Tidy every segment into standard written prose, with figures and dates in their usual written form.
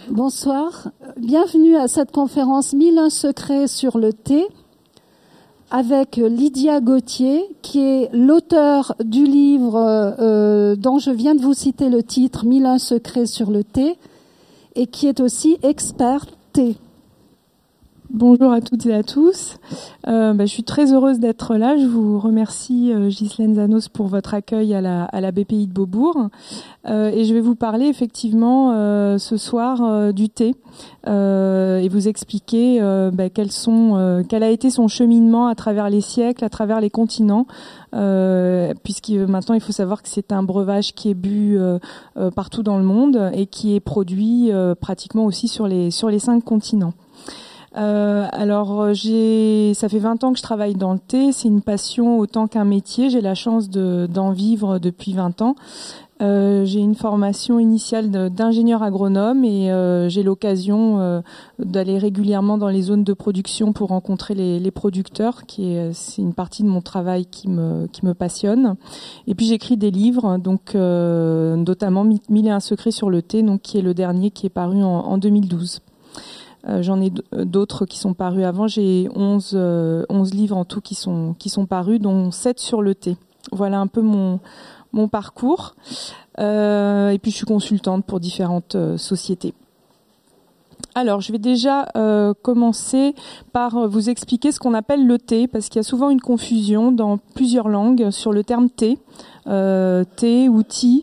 Bonsoir, bienvenue à cette conférence 1001 secrets sur le thé avec Lydia Gauthier qui est l'auteur du livre dont je viens de vous citer le titre 1001 secrets sur le thé et qui est aussi experte thé. Bonjour à toutes et à tous. Je suis très heureuse d'être là. Je vous remercie Ghislaine Zanos pour votre accueil à la BPI de Beaubourg. Et je vais vous parler effectivement ce soir du thé et vous expliquer quel a été son cheminement à travers les siècles, à travers les continents, puisque maintenant il faut savoir que c'est un breuvage qui est bu partout dans le monde et qui est produit pratiquement aussi sur les 5 continents. Ça fait 20 ans que je travaille dans le thé. C'est une passion autant qu'un métier. J'ai la chance d'en vivre depuis 20 ans. J'ai une formation initiale d'ingénieur agronome et j'ai l'occasion d'aller régulièrement dans les zones de production pour rencontrer les producteurs, c'est une partie de mon travail qui me passionne. Et puis j'écris des livres, donc notamment 1001 secrets sur le thé, donc qui est le dernier qui est paru en 2012. J'en ai d'autres qui sont parus avant. J'ai 11 livres en tout qui sont parus, dont 7 sur le thé. Voilà un peu mon parcours. Et puis je suis consultante pour différentes sociétés. Alors, je vais déjà commencer par vous expliquer ce qu'on appelle le thé, parce qu'il y a souvent une confusion dans plusieurs langues sur le terme thé, thé ou tea.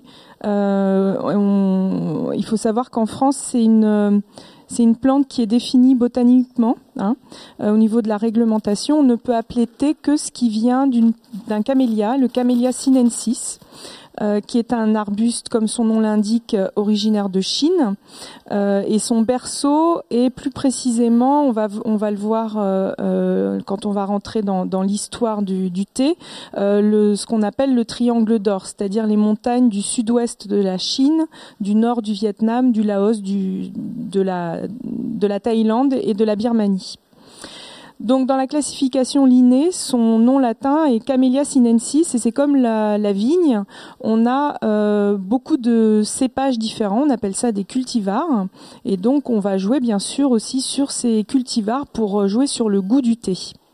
Il faut savoir qu'en France, c'est une plante qui est définie botaniquement. Au niveau de la réglementation, on ne peut appeler thé que ce qui vient d'un camélia, le Camellia sinensis, qui est un arbuste, comme son nom l'indique, originaire de Chine. Et son berceau est plus précisément, on va le voir quand on va rentrer dans l'histoire du thé, ce qu'on appelle le triangle d'or, c'est-à-dire les montagnes du sud-ouest de la Chine, du nord du Vietnam, du Laos, de la Thaïlande et de la Birmanie. Donc dans la classification Linné, son nom latin est Camellia sinensis et c'est comme la vigne, on a beaucoup de cépages différents, on appelle ça des cultivars et donc on va jouer bien sûr aussi sur ces cultivars pour jouer sur le goût du thé.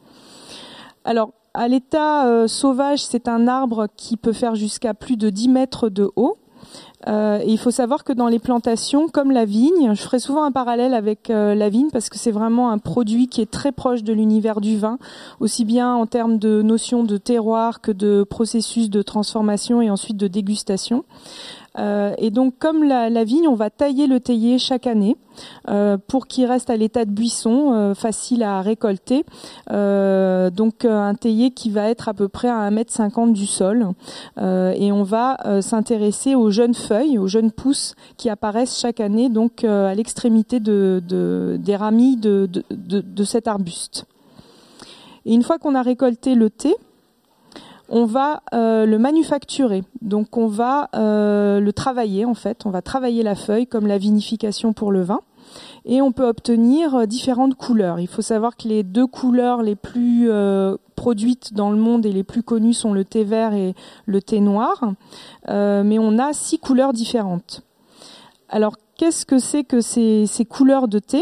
Alors à l'état sauvage, c'est un arbre qui peut faire jusqu'à plus de 10 mètres de haut. Et il faut savoir que dans les plantations, comme la vigne, je ferai souvent un parallèle avec la vigne parce que c'est vraiment un produit qui est très proche de l'univers du vin, aussi bien en termes de notion de terroir que de processus de transformation et ensuite de dégustation. Et donc, comme la vigne, on va tailler le théier chaque année pour qu'il reste à l'état de buisson, facile à récolter. Donc, un théier qui va être à peu près à 1,50 m du sol. Et on va s'intéresser aux jeunes feuilles, aux jeunes pousses qui apparaissent chaque année, donc à l'extrémité des ramis de cet arbuste. Et une fois qu'on a récolté le thé, on va le manufacturer, donc on va le travailler en fait, on va travailler la feuille comme la vinification pour le vin et on peut obtenir différentes couleurs. Il faut savoir que les 2 couleurs les plus produites dans le monde et les plus connues sont le thé vert et le thé noir, mais on a 6 couleurs différentes. Alors qu'est-ce que c'est que ces couleurs de thé ?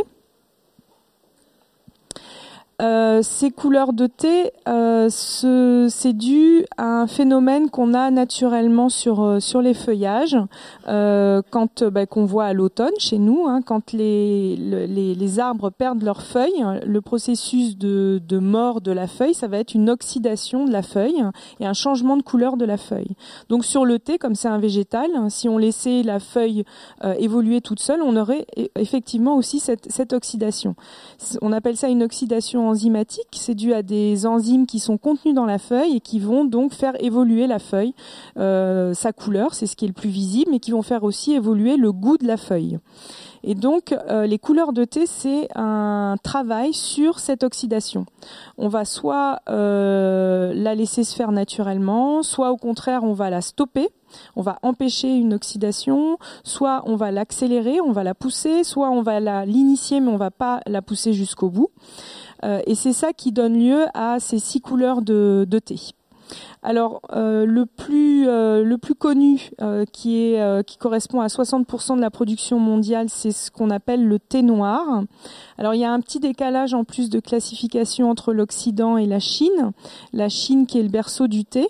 Ces couleurs de thé, c'est dû à un phénomène qu'on a naturellement sur les feuillages, qu'on voit à l'automne chez nous, quand les arbres perdent leurs feuilles, le processus de mort de la feuille, ça va être une oxydation de la feuille et un changement de couleur de la feuille. Donc sur le thé, comme c'est un végétal, si on laissait la feuille évoluer toute seule, on aurait effectivement aussi cette oxydation. On appelle ça une oxydation enzymatique, c'est dû à des enzymes qui sont contenues dans la feuille et qui vont donc faire évoluer la feuille, sa couleur, c'est ce qui est le plus visible, mais qui vont faire aussi évoluer le goût de la feuille. Et donc, les couleurs de thé, c'est un travail sur cette oxydation. On va soit la laisser se faire naturellement, soit au contraire, on va la stopper. On va empêcher une oxydation, soit on va l'accélérer, on va la pousser, soit on va l'initier, mais on va pas la pousser jusqu'au bout. Et c'est ça qui donne lieu à ces 6 couleurs de thé. Alors le plus connu qui correspond à 60% de la production mondiale, c'est ce qu'on appelle le thé noir. Alors il y a un petit décalage en plus de classification entre l'Occident et la Chine. La Chine qui est le berceau du thé.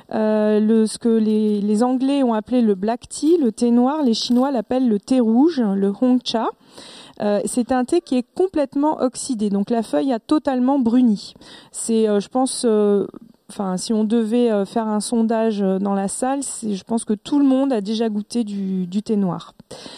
Ce que les Anglais ont appelé le black tea, le thé noir, les Chinois l'appellent le thé rouge, le hongcha. C'est un thé qui est complètement oxydé, donc la feuille a totalement bruni. C'est, je pense, si on devait faire un sondage dans la salle, je pense que tout le monde a déjà goûté du thé noir.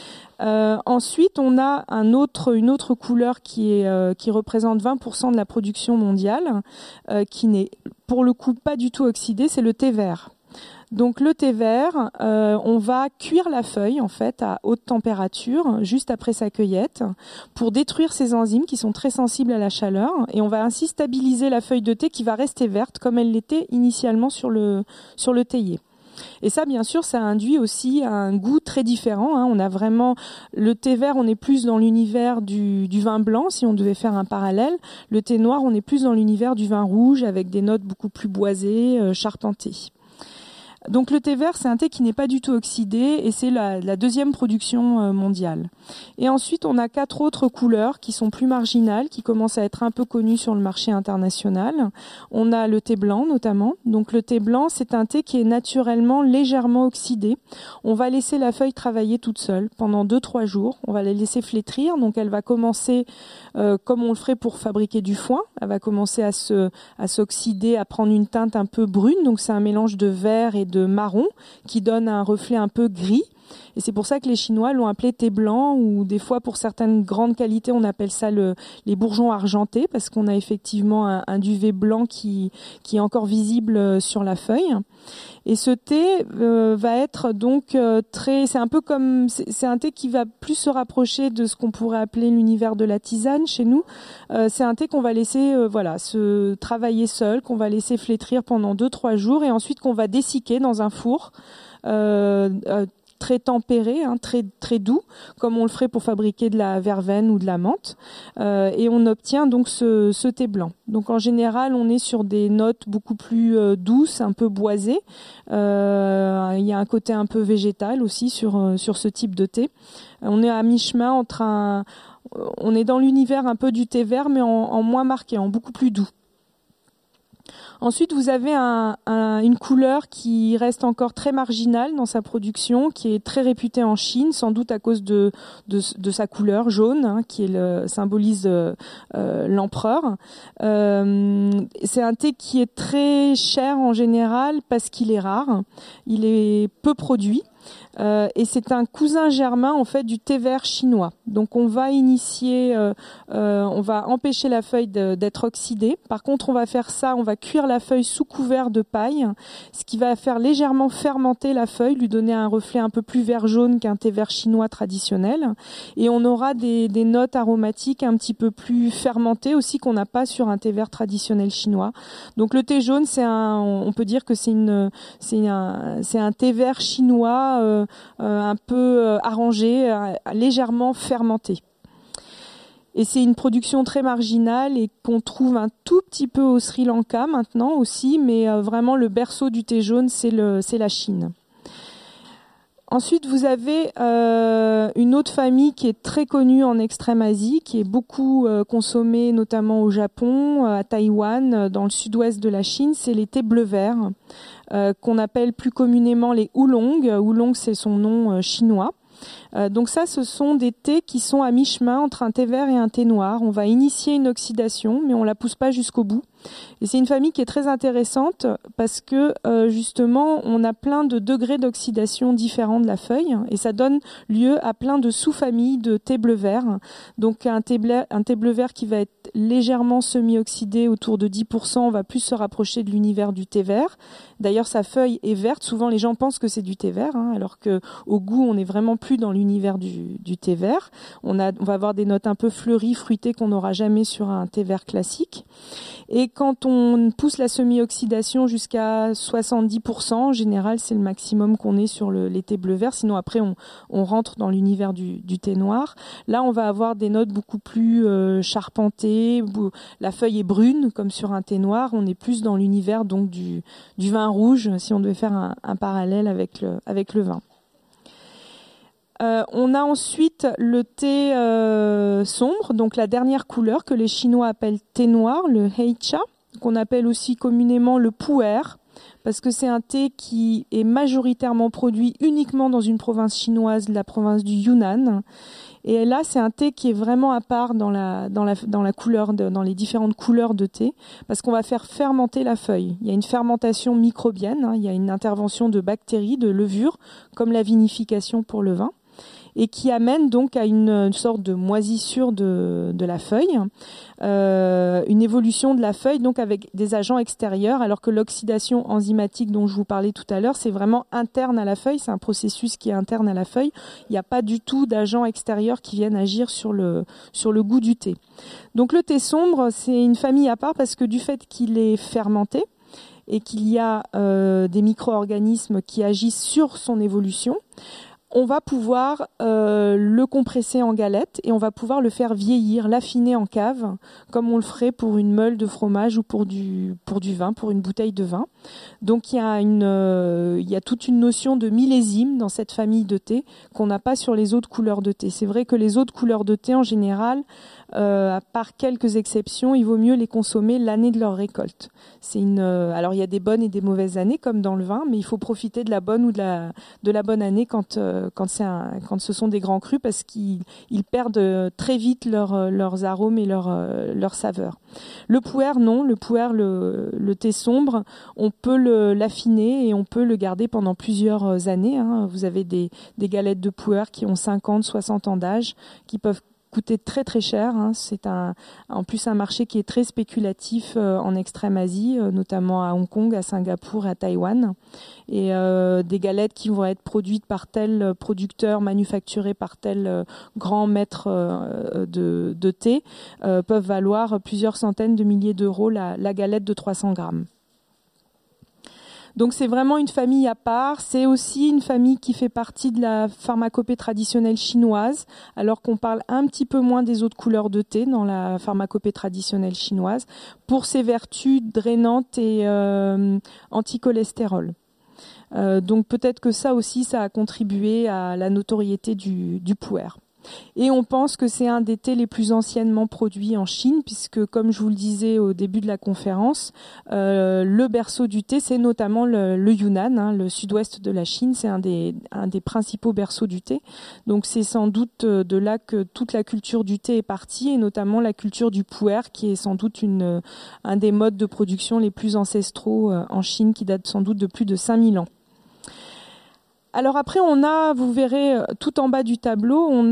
Ensuite, on a une autre couleur qui représente 20% de la production mondiale, qui n'est pour le coup pas du tout oxydé, c'est le thé vert. Donc le thé vert, on va cuire la feuille en fait à haute température juste après sa cueillette pour détruire ces enzymes qui sont très sensibles à la chaleur, et on va ainsi stabiliser la feuille de thé qui va rester verte comme elle l'était initialement sur le théier. Et ça, bien sûr, ça induit aussi un goût très différent. On a vraiment le thé vert, on est plus dans l'univers du vin blanc, si on devait faire un parallèle. Le thé noir, on est plus dans l'univers du vin rouge avec des notes beaucoup plus boisées, charpentées. Donc le thé vert, c'est un thé qui n'est pas du tout oxydé et c'est la deuxième production mondiale. Et ensuite, on a 4 autres couleurs qui sont plus marginales, qui commencent à être un peu connues sur le marché international. On a le thé blanc notamment. Donc le thé blanc, c'est un thé qui est naturellement légèrement oxydé. On va laisser la feuille travailler toute seule pendant 2-3 jours. On va la laisser flétrir. Donc elle va commencer comme on le ferait pour fabriquer du foin. Elle va commencer à s'oxyder, à prendre une teinte un peu brune. Donc c'est un mélange de vert et de marron qui donne un reflet un peu gris. Et c'est pour ça que les Chinois l'ont appelé thé blanc, ou des fois pour certaines grandes qualités on appelle ça les bourgeons argentés, parce qu'on a effectivement un duvet blanc qui est encore visible sur la feuille. Et ce thé va être donc c'est un peu comme, c'est un thé qui va plus se rapprocher de ce qu'on pourrait appeler l'univers de la tisane chez nous. C'est un thé qu'on va laisser se travailler seul, qu'on va laisser flétrir pendant 2-3 jours et ensuite qu'on va dessicquer dans un four très tempéré, très très doux, comme on le ferait pour fabriquer de la verveine ou de la menthe, et on obtient donc ce thé blanc. Donc en général, on est sur des notes beaucoup plus douces, un peu boisées. Il y a un côté un peu végétal aussi sur ce type de thé. On est à mi-chemin on est dans l'univers un peu du thé vert, mais en moins marqué, en beaucoup plus doux. Ensuite, vous avez une couleur qui reste encore très marginale dans sa production, qui est très réputée en Chine, sans doute à cause de sa couleur jaune, qui symbolise l'empereur. C'est un thé qui est très cher en général parce qu'il est rare, il est peu produit. Et c'est un cousin germain en fait du thé vert chinois. Donc on va on va empêcher la feuille d'être oxydée. Par contre, on va cuire la feuille sous couvert de paille, ce qui va faire légèrement fermenter la feuille, lui donner un reflet un peu plus vert jaune qu'un thé vert chinois traditionnel. Et on aura des notes aromatiques un petit peu plus fermentées aussi qu'on n'a pas sur un thé vert traditionnel chinois. Donc le thé jaune, on peut dire que c'est un thé vert chinois un peu arrangé, légèrement fermenté. Et c'est une production très marginale et qu'on trouve un tout petit peu au Sri Lanka maintenant aussi, mais vraiment le berceau du thé jaune, c'est la Chine. Ensuite, vous avez une autre famille qui est très connue en Extrême-Asie, qui est beaucoup consommée notamment au Japon, à Taïwan, dans le sud-ouest de la Chine, c'est les thés bleu-vert, qu'on appelle plus communément les oolong. Oolong, c'est son nom chinois. Donc ça, ce sont des thés qui sont à mi-chemin entre un thé vert et un thé noir. On va initier une oxydation, mais on la pousse pas jusqu'au bout. Et c'est une famille qui est très intéressante parce que justement, on a plein de degrés d'oxydation différents de la feuille et ça donne lieu à plein de sous-familles de thé bleu-vert. Donc un thé bleu-vert qui va être légèrement semi-oxydé autour de 10%, on va plus se rapprocher de l'univers du thé vert. D'ailleurs, sa feuille est verte. Souvent, les gens pensent que c'est du thé vert, alors que au goût, on n'est vraiment plus dans l'univers l'univers du thé vert. On va avoir des notes un peu fleuries, fruitées qu'on n'aura jamais sur un thé vert classique. Et quand on pousse la semi-oxydation jusqu'à 70%, en général, c'est le maximum qu'on ait sur les thés bleu-vert. Sinon, après, on rentre dans l'univers du thé noir. Là, on va avoir des notes beaucoup plus charpentées. La feuille est brune, comme sur un thé noir. On est plus dans l'univers donc du vin rouge, si on devait faire un parallèle avec le vin. On a ensuite le thé sombre, donc la dernière couleur que les Chinois appellent thé noir, le heicha, qu'on appelle aussi communément le pu'er, parce que c'est un thé qui est majoritairement produit uniquement dans une province chinoise, la province du Yunnan. Et là, c'est un thé qui est vraiment à part dans la couleur, dans les différentes couleurs de thé, parce qu'on va faire fermenter la feuille. Il y a une fermentation microbienne, il y a une intervention de bactéries, de levures, comme la vinification pour le vin, et qui amène donc à une sorte de moisissure de la feuille, une évolution de la feuille donc avec des agents extérieurs, alors que l'oxydation enzymatique dont je vous parlais tout à l'heure, c'est vraiment interne à la feuille, c'est un processus qui est interne à la feuille. Il n'y a pas du tout d'agents extérieurs qui viennent agir sur le goût du thé. Donc le thé sombre, c'est une famille à part parce que du fait qu'il est fermenté et qu'il y a des micro-organismes qui agissent sur son évolution, on va pouvoir le compresser en galette et on va pouvoir le faire vieillir, l'affiner en cave, comme on le ferait pour une meule de fromage ou pour du vin, pour une bouteille de vin. Donc il y a toute une notion de millésime dans cette famille de thé qu'on n'a pas sur les autres couleurs de thé. C'est vrai que les autres couleurs de thé en général, à part quelques exceptions, il vaut mieux les consommer l'année de leur récolte. Alors il y a des bonnes et des mauvaises années comme dans le vin, mais il faut profiter de la bonne ou de la bonne année quand ce sont des grands crus, parce qu'ils perdent très vite leurs arômes et leurs saveurs. Le pu'er, non. Le pu'er, le thé sombre, on peut l'affiner et on peut le garder pendant plusieurs années. Vous avez des galettes de pu'er qui ont 50, 60 ans d'âge, qui peuvent coûter très très cher. C'est en plus un marché qui est très spéculatif en Extrême Asie, notamment à Hong Kong, à Singapour et à Taïwan. Et des galettes qui vont être produites par tel producteur, manufacturées par tel grand maître de thé, peuvent valoir plusieurs centaines de milliers d'euros la galette de 300 grammes. Donc c'est vraiment une famille à part. C'est aussi une famille qui fait partie de la pharmacopée traditionnelle chinoise, alors qu'on parle un petit peu moins des autres couleurs de thé dans la pharmacopée traditionnelle chinoise, pour ses vertus drainantes et anti-cholestérol. Donc peut-être que ça aussi, ça a contribué à la notoriété du pu'er. Et on pense que c'est un des thés les plus anciennement produits en Chine, puisque, comme je vous le disais au début de la conférence, le berceau du thé, c'est notamment le Yunnan, le sud-ouest de la Chine. C'est un des principaux berceaux du thé. Donc c'est sans doute de là que toute la culture du thé est partie, et notamment la culture du pu'er, qui est sans doute un des modes de production les plus ancestraux en Chine, qui date sans doute de plus de 5000 ans. Alors après, vous verrez tout en bas du tableau, on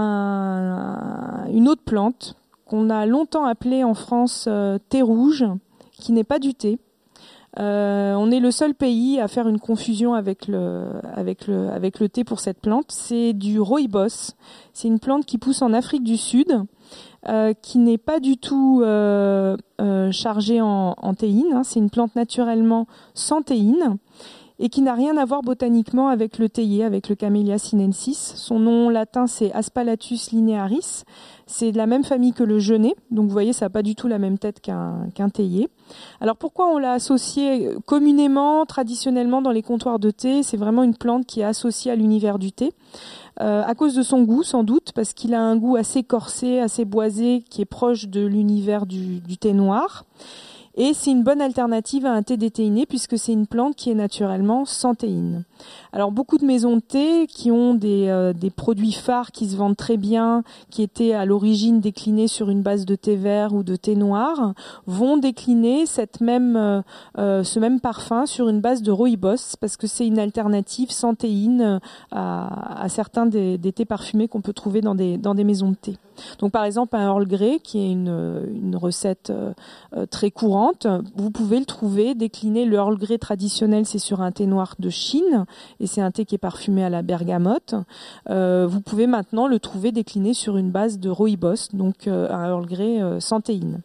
a une autre plante qu'on a longtemps appelée en France thé rouge, qui n'est pas du thé. On est le seul pays à faire une confusion avec le thé pour cette plante. C'est du rooibos. C'est une plante qui pousse en Afrique du Sud, qui n'est pas du tout chargée en théine. C'est une plante naturellement sans théine, et qui n'a rien à voir botaniquement avec le théier, avec le Camellia sinensis. Son nom latin, c'est Aspalathus linearis. C'est de la même famille que le genêt, donc vous voyez, ça n'a pas du tout la même tête qu'un théier. Alors pourquoi on l'a associé communément, traditionnellement dans les comptoirs de thé? C'est vraiment une plante qui est associée à l'univers du thé. À cause de son goût, sans doute, parce qu'il a un goût assez corsé, assez boisé, qui est proche de l'univers du thé noir. Et c'est une bonne alternative à un thé déthéiné, puisque c'est une plante qui est naturellement sans théine. Alors beaucoup de maisons de thé qui ont des produits phares qui se vendent très bien, qui étaient à l'origine déclinés sur une base de thé vert ou de thé noir, vont décliner ce même parfum sur une base de rooibos, parce que c'est une alternative sans théine à certains des thés parfumés qu'on peut trouver dans des maisons de thé. Donc par exemple un Earl Grey, qui est une recette très courante, vous pouvez le trouver décliné. Le Earl Grey traditionnel, c'est sur un thé noir de Chine, et c'est un thé qui est parfumé à la bergamote. Vous pouvez maintenant le trouver décliné sur une base de rooibos, donc un Earl Grey sans théine.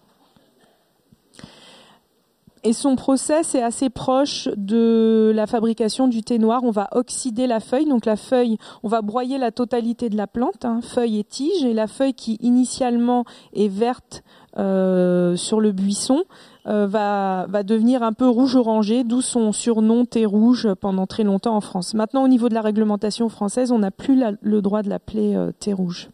Et son process est assez proche de la fabrication du thé noir. On va oxyder la feuille. Donc la feuille, on va broyer la totalité de la plante, feuille et tige. Et la feuille qui initialement est verte sur le buisson va devenir un peu rouge-orangé, d'où son surnom thé rouge pendant très longtemps en France. Maintenant, au niveau de la réglementation française, on n'a plus le droit de l'appeler thé rouge.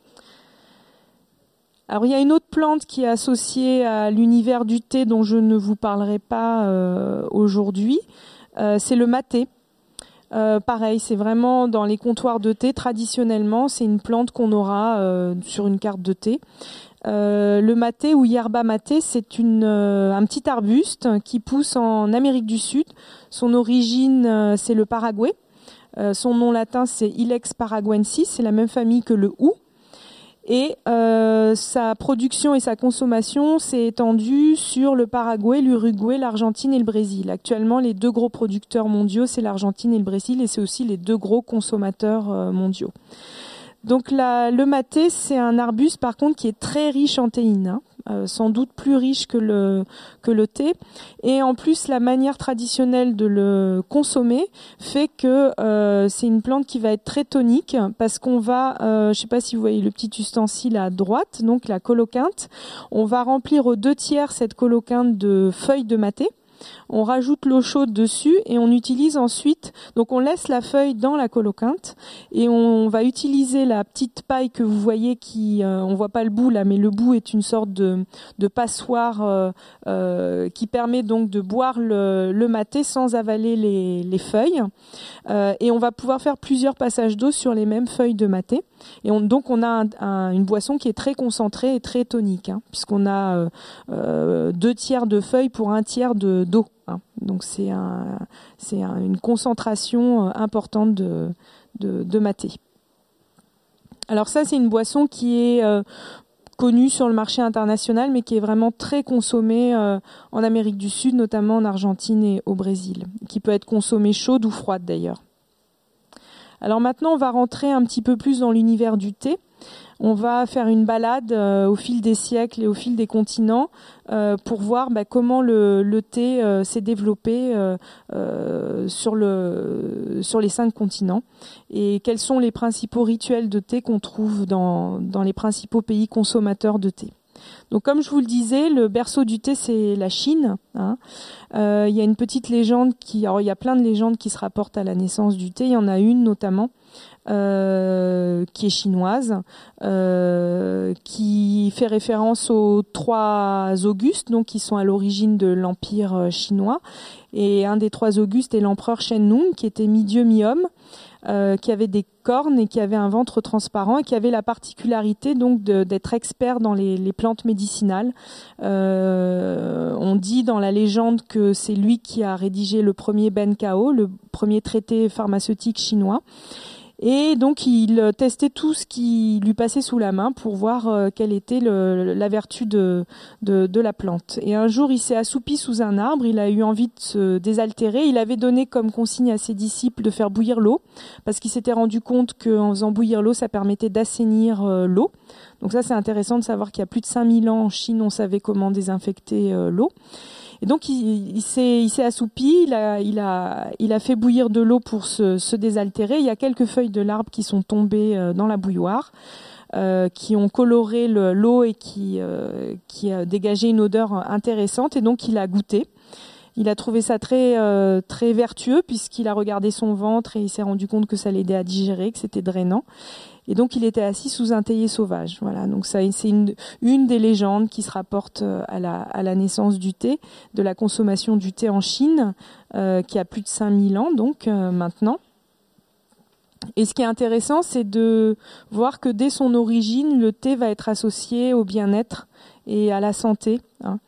Alors il y a une autre plante qui est associée à l'univers du thé dont je ne vous parlerai pas aujourd'hui, c'est le maté. Pareil, c'est vraiment dans les comptoirs de thé traditionnellement, c'est une plante qu'on aura sur une carte de thé. Le maté ou yerba maté, c'est un petit arbuste qui pousse en Amérique du Sud. Son origine, c'est le Paraguay. Son nom latin, c'est Ilex paraguensis, c'est la même famille que le hou. Et sa production et sa consommation s'est étendue sur le Paraguay, l'Uruguay, l'Argentine et le Brésil. Actuellement, les deux gros producteurs mondiaux, c'est l'Argentine et le Brésil, et c'est aussi les deux gros consommateurs mondiaux. Donc le maté, c'est un arbuste par contre qui est très riche en théine, sans doute plus riche que le thé. Et en plus, la manière traditionnelle de le consommer fait que c'est une plante qui va être très tonique, parce qu'on va, je ne sais pas si vous voyez le petit ustensile à droite, donc la coloquinte, on va remplir aux 2/3 cette coloquinte de feuilles de maté. On rajoute l'eau chaude dessus et on utilise ensuite, donc on laisse la feuille dans la coloquinte et on va utiliser la petite paille que vous voyez qui, on voit pas le bout là, mais le bout est une sorte de passoire qui permet donc de boire le maté sans avaler les feuilles, et on va pouvoir faire plusieurs passages d'eau sur les mêmes feuilles de maté. Et donc on a une boisson qui est très concentrée et très tonique, puisqu'on a 2/3 de feuilles pour 1/3 d'eau. Donc c'est une concentration importante de maté. Alors ça, c'est une boisson qui est connue sur le marché international, mais qui est vraiment très consommée en Amérique du Sud, notamment en Argentine et au Brésil, qui peut être consommée chaude ou froide d'ailleurs. Alors maintenant, on va rentrer un petit peu plus dans l'univers du thé. On va faire une balade au fil des siècles et au fil des continents pour voir comment le thé s'est développé sur les 5 continents, et quels sont les principaux rituels de thé qu'on trouve dans les principaux pays consommateurs de thé. Donc comme je vous le disais, le berceau du thé, c'est la Chine. Il y a une petite légende alors il y a plein de légendes qui se rapportent à la naissance du thé. Il y en a une notamment qui est chinoise, qui fait référence aux 3 Augustes, donc qui sont à l'origine de l'empire chinois. Et un des 3 Augustes est l'empereur Shen Nung, qui était mi-dieu mi-homme, qui avait des cornes et qui avait un ventre transparent et qui avait la particularité donc d'être expert dans les plantes médicinales. On dit dans la légende que c'est lui qui a rédigé le premier Ben Cao, le premier traité pharmaceutique chinois. Et donc il testait tout ce qui lui passait sous la main pour voir quelle était la vertu de la plante. Et un jour, il s'est assoupi sous un arbre, il a eu envie de se désaltérer. Il avait donné comme consigne à ses disciples de faire bouillir l'eau, parce qu'il s'était rendu compte qu'en faisant bouillir l'eau, ça permettait d'assainir l'eau. Donc ça, c'est intéressant de savoir qu'il y a plus de 5000 ans en Chine, on savait comment désinfecter l'eau. Et donc il s'est assoupi, il a fait bouillir de l'eau pour se désaltérer. Il y a quelques feuilles de l'arbre qui sont tombées dans la bouilloire, qui ont coloré l'eau et qui a dégagé une odeur intéressante. Et donc il a goûté. Il a trouvé ça très très vertueux, puisqu'il a regardé son ventre et il s'est rendu compte que ça l'aidait à digérer, que c'était drainant. Et donc il était assis sous un théier sauvage. Voilà, donc ça, c'est une des légendes qui se rapporte à la naissance du thé, de la consommation du thé en Chine, qui a plus de 5000 ans donc maintenant. Et ce qui est intéressant, c'est de voir que dès son origine, le thé va être associé au bien-être et à la santé.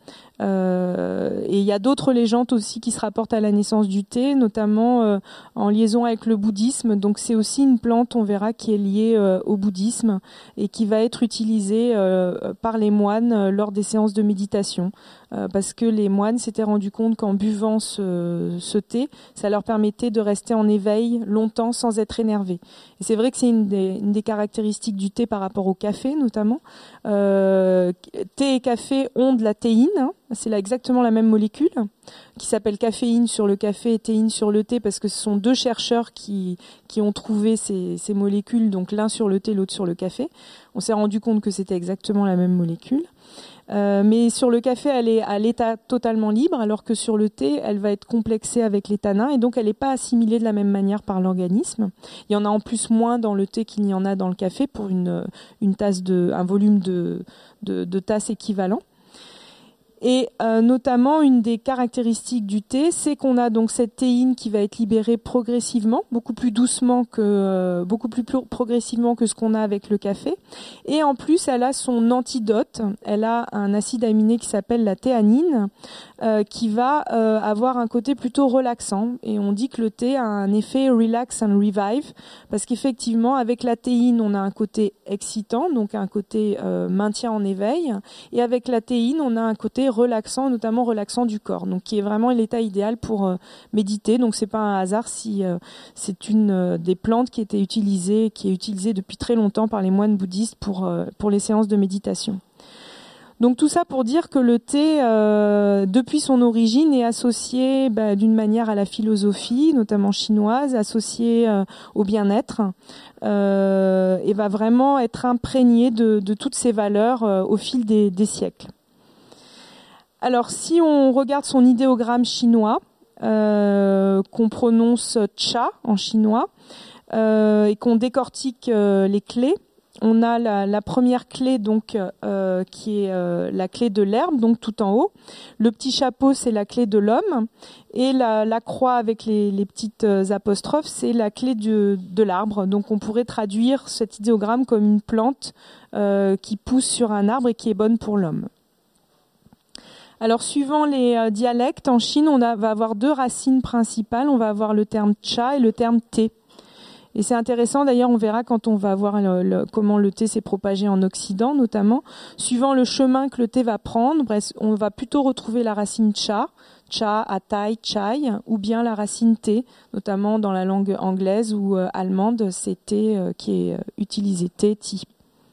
Et il y a d'autres légendes aussi qui se rapportent à la naissance du thé, notamment en liaison avec le bouddhisme. Donc c'est aussi une plante, on verra, qui est liée au bouddhisme et qui va être utilisée par les moines lors des séances de méditation. Parce que les moines s'étaient rendus compte qu'en buvant ce thé, ça leur permettait de rester en éveil longtemps sans être énervés. Et c'est vrai que c'est une des caractéristiques du thé par rapport au café notamment. Thé et café ont de la théine, c'est là exactement la même molécule qui s'appelle caféine sur le café et théine sur le thé, parce que ce sont deux chercheurs qui ont trouvé ces molécules, donc l'un sur le thé, l'autre sur le café. On s'est rendu compte que c'était exactement la même molécule. Mais sur le café, elle est à l'état totalement libre, alors que sur le thé, elle va être complexée avec les tanins et donc elle n'est pas assimilée de la même manière par l'organisme. Il y en a en plus moins dans le thé qu'il y en a dans le café pour une tasse un volume de tasse équivalent. Et notamment, une des caractéristiques du thé, c'est qu'on a donc cette théine qui va être libérée progressivement, beaucoup plus progressivement que ce qu'on a avec le café. Et en plus, elle a son antidote. Elle a un acide aminé qui s'appelle la théanine, qui va avoir un côté plutôt relaxant. Et on dit que le thé a un effet relax and revive, parce qu'effectivement, avec la théine, on a un côté excitant, donc un côté maintien en éveil. Et avec la théine, on a un côté relaxant, notamment relaxant du corps, donc qui est vraiment l'état idéal pour méditer. Donc c'est pas un hasard si c'est une des plantes qui est utilisée depuis très longtemps par les moines bouddhistes pour les séances de méditation. Donc tout ça pour dire que le thé, depuis son origine, est associé d'une manière à la philosophie, notamment chinoise, associé au bien-être, et va vraiment être imprégné de toutes ces valeurs au fil des siècles. Alors, si on regarde son idéogramme chinois, qu'on prononce cha en chinois, et qu'on décortique les clés, on a la première clé donc qui est la clé de l'herbe, donc tout en haut. Le petit chapeau, c'est la clé de l'homme, et la croix avec les petites apostrophes, c'est la clé de l'arbre. Donc on pourrait traduire cet idéogramme comme une plante qui pousse sur un arbre et qui est bonne pour l'homme. Alors, suivant les dialectes, en Chine, va avoir deux racines principales. On va avoir le terme cha et le terme thé. Et c'est intéressant, d'ailleurs, on verra quand on va voir comment le thé s'est propagé en Occident, notamment. Suivant le chemin que le thé va prendre, on va plutôt retrouver la racine cha, atai, chai, ou bien la racine thé, notamment dans la langue anglaise ou allemande, c'est thé qui est utilisé, thé, tea.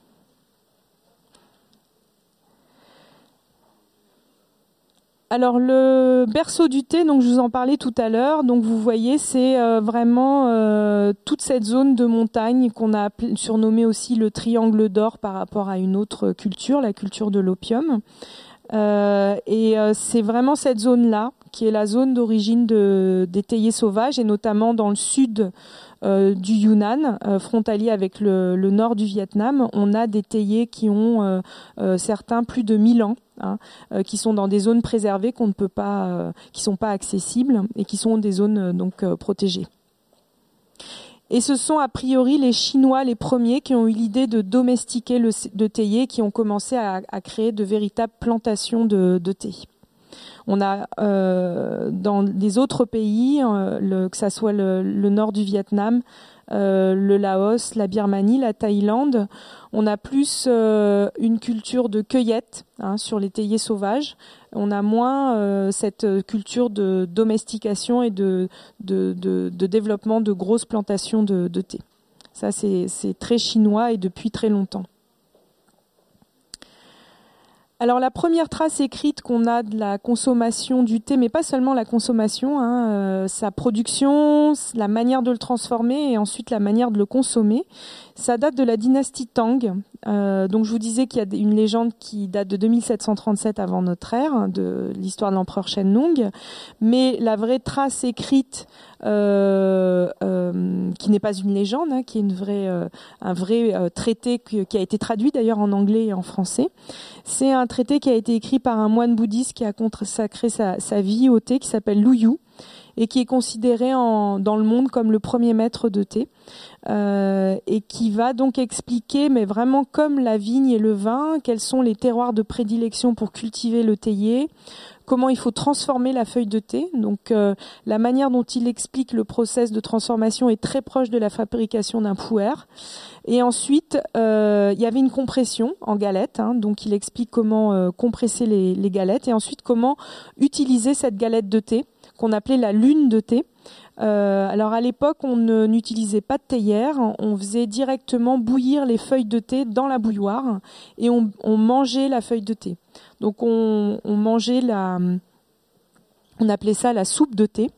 Alors le berceau du thé, donc je vous en parlais tout à l'heure, donc vous voyez c'est vraiment toute cette zone de montagne qu'on a surnommée aussi le triangle d'or par rapport à une autre culture, la culture de l'opium. C'est vraiment cette zone-là qui est la zone d'origine des théiers sauvages, et notamment dans le sud du Yunnan, frontalier avec le nord du Vietnam. On a des théiers qui ont certains plus de 1000 ans, qui sont dans des zones préservées qu'on ne peut pas, qui sont pas accessibles et qui sont des zones donc protégées. Et ce sont a priori les Chinois les premiers qui ont eu l'idée de domestiquer le théier, qui ont commencé à créer de véritables plantations de thé. On a dans les autres pays, que ça soit le nord du Vietnam, le Laos, la Birmanie, la Thaïlande, on a plus une culture de cueillette sur les théiers sauvages. On a moins cette culture de domestication et de développement de grosses plantations de thé. Ça, c'est très chinois et depuis très longtemps. Alors la première trace écrite qu'on a de la consommation du thé, mais pas seulement la consommation, sa production, la manière de le transformer et ensuite la manière de le consommer, ça date de la dynastie Tang. Donc je vous disais qu'il y a une légende qui date de 2737 avant notre ère, de l'histoire de l'empereur Shenlong, mais la vraie trace écrite, qui n'est pas une légende, qui est un vrai traité qui a été traduit d'ailleurs en anglais et en français. C'est un traité qui a été écrit par un moine bouddhiste qui a consacré sa vie au thé, qui s'appelle Lu Yu, et qui est considéré dans le monde comme le premier maître de thé, et qui va donc expliquer, mais vraiment comme la vigne et le vin, quels sont les terroirs de prédilection pour cultiver le théier, comment il faut transformer la feuille de thé. Donc la manière dont il explique le process de transformation est très proche de la fabrication d'un pu'er. Et ensuite, il y avait une compression en galette, donc il explique comment compresser les galettes, et ensuite comment utiliser cette galette de thé qu'on appelait la lune de thé. Alors à l'époque, on n'utilisait pas de théière, on faisait directement bouillir les feuilles de thé dans la bouilloire et on mangeait la feuille de thé. Donc on mangeait on appelait ça la soupe de thé.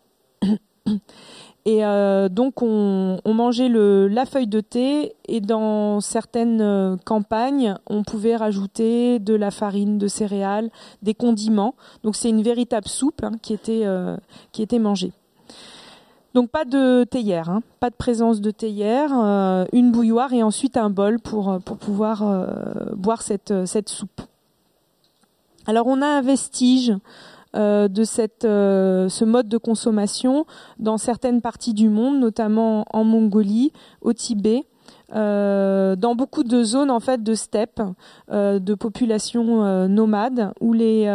Et donc on mangeait la feuille de thé, et dans certaines campagnes, on pouvait rajouter de la farine de céréales, des condiments. Donc c'est une véritable soupe qui était mangée. Donc pas de théière, pas de présence de théière, une bouilloire et ensuite un bol pour pouvoir boire cette soupe. Alors on a un vestige de ce mode de consommation dans certaines parties du monde, notamment en Mongolie, au Tibet, dans beaucoup de zones en fait de steppe, de populations nomades, où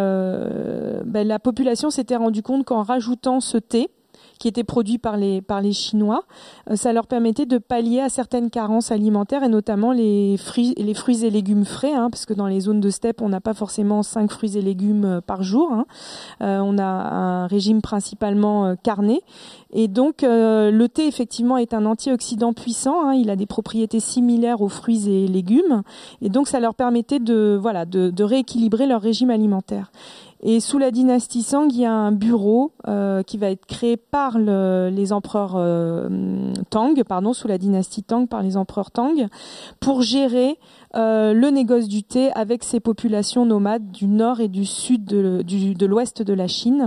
la population s'était rendue compte qu'en rajoutant ce thé, qui était produit par les Chinois, ça leur permettait de pallier à certaines carences alimentaires, et notamment les fruits et légumes frais, parce que dans les zones de steppe, on n'a pas forcément 5 fruits et légumes par jour. On a un régime principalement carné. Et donc, le thé, effectivement, est un antioxydant puissant. Il a des propriétés similaires aux fruits et légumes. Et donc, ça leur permettait de rééquilibrer leur régime alimentaire. Et sous la dynastie Song, il y a un bureau qui va être créé par les empereurs Tang, sous la dynastie Tang, par les empereurs Tang, pour gérer le négoce du thé avec ces populations nomades du nord et du sud de l'ouest de la Chine,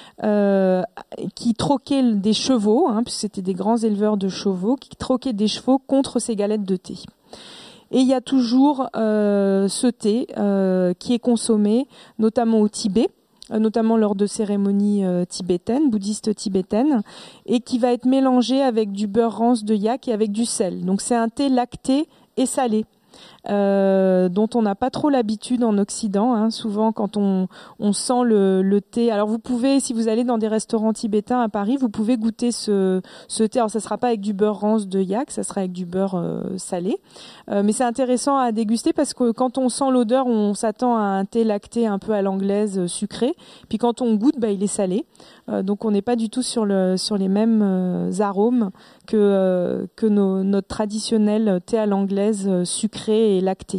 qui troquaient des chevaux, puisque c'était des grands éleveurs de chevaux, qui troquaient des chevaux contre ces galettes de thé. Et il y a toujours ce thé qui est consommé, notamment au Tibet, notamment lors de cérémonies tibétaines, bouddhistes tibétaines, et qui va être mélangé avec du beurre rance de yak et avec du sel. Donc c'est un thé lacté et salé, dont on n'a pas trop l'habitude en Occident. Souvent, quand on sent le thé. Alors, vous pouvez, si vous allez dans des restaurants tibétains à Paris, vous pouvez goûter ce thé. Alors, ça sera pas avec du beurre rance de yak, ça sera avec du beurre salé. Mais c'est intéressant à déguster parce que quand on sent l'odeur, on s'attend à un thé lacté un peu à l'anglaise, sucré. Puis quand on goûte, il est salé. Donc, on n'est pas du tout sur les mêmes arômes que notre traditionnel thé à l'anglaise sucré et lacté.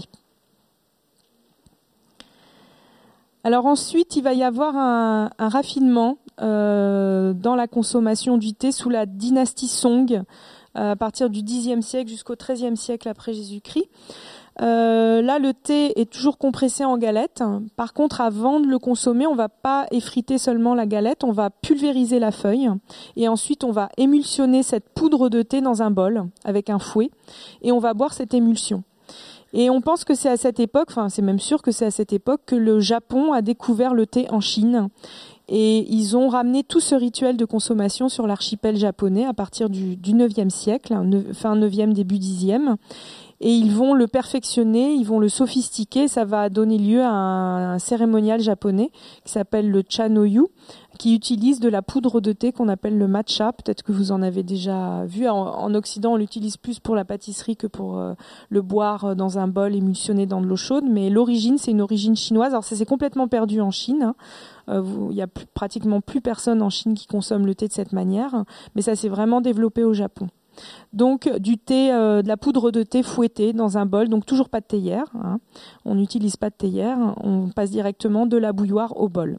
Alors ensuite, il va y avoir un raffinement dans la consommation du thé sous la dynastie Song, à partir du Xe siècle jusqu'au XIIIe siècle après Jésus-Christ. Là, le thé est toujours compressé en galette. Par contre, avant de le consommer, on va pas effriter seulement la galette, on va pulvériser la feuille et ensuite on va émulsionner cette poudre de thé dans un bol avec un fouet et on va boire cette émulsion. Et on pense que c'est à cette époque, c'est même sûr que c'est à cette époque que le Japon a découvert le thé en Chine. Et ils ont ramené tout ce rituel de consommation sur l'archipel japonais à partir du 9e siècle, fin 9e, début 10e. Et ils vont le perfectionner, ils vont le sophistiquer. Ça va donner lieu à un cérémonial japonais qui s'appelle le Cha-no-yu, qui utilise de la poudre de thé qu'on appelle le matcha. Peut-être que vous en avez déjà vu. En Occident, on l'utilise plus pour la pâtisserie que pour le boire dans un bol émulsionné dans de l'eau chaude. Mais l'origine, c'est une origine chinoise. Alors ça s'est complètement perdu en Chine. Il y a pratiquement plus personne en Chine qui consomme le thé de cette manière. Mais ça s'est vraiment développé au Japon. Donc du thé, de la poudre de thé fouettée dans un bol, donc toujours pas de théière. On n'utilise pas de théière, on passe directement de la bouilloire au bol.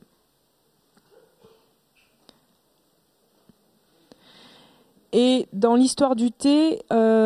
Et dans l'histoire du thé,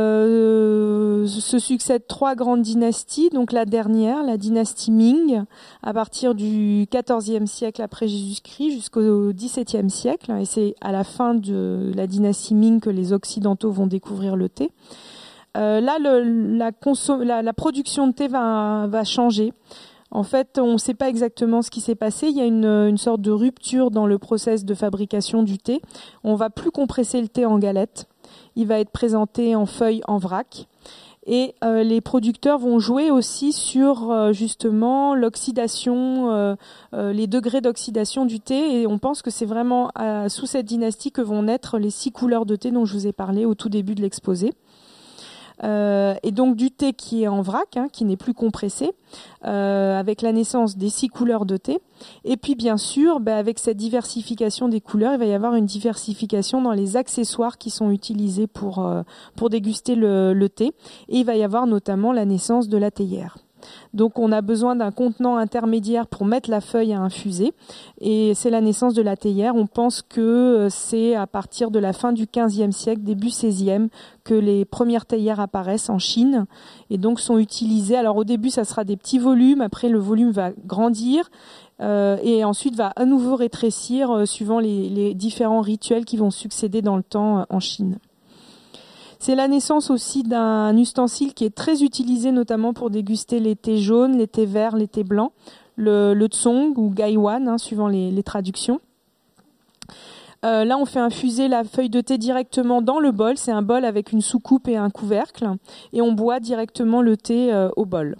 se succèdent 3 grandes dynasties. Donc la dernière, la dynastie Ming, à partir du XIVe siècle après Jésus-Christ jusqu'au XVIIe siècle. Et c'est à la fin de la dynastie Ming que les Occidentaux vont découvrir le thé. Là, la production de thé va changer. En fait, on ne sait pas exactement ce qui s'est passé. Il y a une sorte de rupture dans le process de fabrication du thé. On va plus compresser le thé en galette. Il va être présenté en feuilles en vrac. Et les producteurs vont jouer aussi sur justement l'oxydation, les degrés d'oxydation du thé. Et on pense que c'est vraiment sous cette dynastie que vont naître les 6 couleurs de thé dont je vous ai parlé au tout début de l'exposé. Et donc du thé qui est en vrac, qui n'est plus compressé, avec la naissance des 6 couleurs de thé. Et puis bien sûr, avec cette diversification des couleurs, il va y avoir une diversification dans les accessoires qui sont utilisés pour déguster le thé. Et il va y avoir notamment la naissance de la théière. Donc on a besoin d'un contenant intermédiaire pour mettre la feuille à infuser, et c'est la naissance de la théière. On pense que c'est à partir de la fin du XVe siècle, début XVIe, que les premières théières apparaissent en Chine et donc sont utilisées. Alors au début ça sera des petits volumes, après le volume va grandir et ensuite va à nouveau rétrécir suivant les différents rituels qui vont succéder dans le temps en Chine. C'est la naissance aussi d'un ustensile qui est très utilisé notamment pour déguster les thés jaunes, les thés verts, les thés blancs, le tsong ou gaiwan, suivant les traductions. Là, on fait infuser la feuille de thé directement dans le bol. C'est un bol avec une soucoupe et un couvercle. Et on boit directement le thé au bol.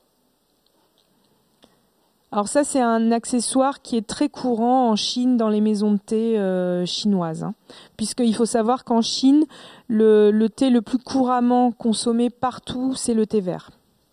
Alors ça, c'est un accessoire qui est très courant en Chine dans les maisons de thé chinoises. Puisqu'il faut savoir qu'en Chine, le thé le plus couramment consommé partout, c'est le thé vert.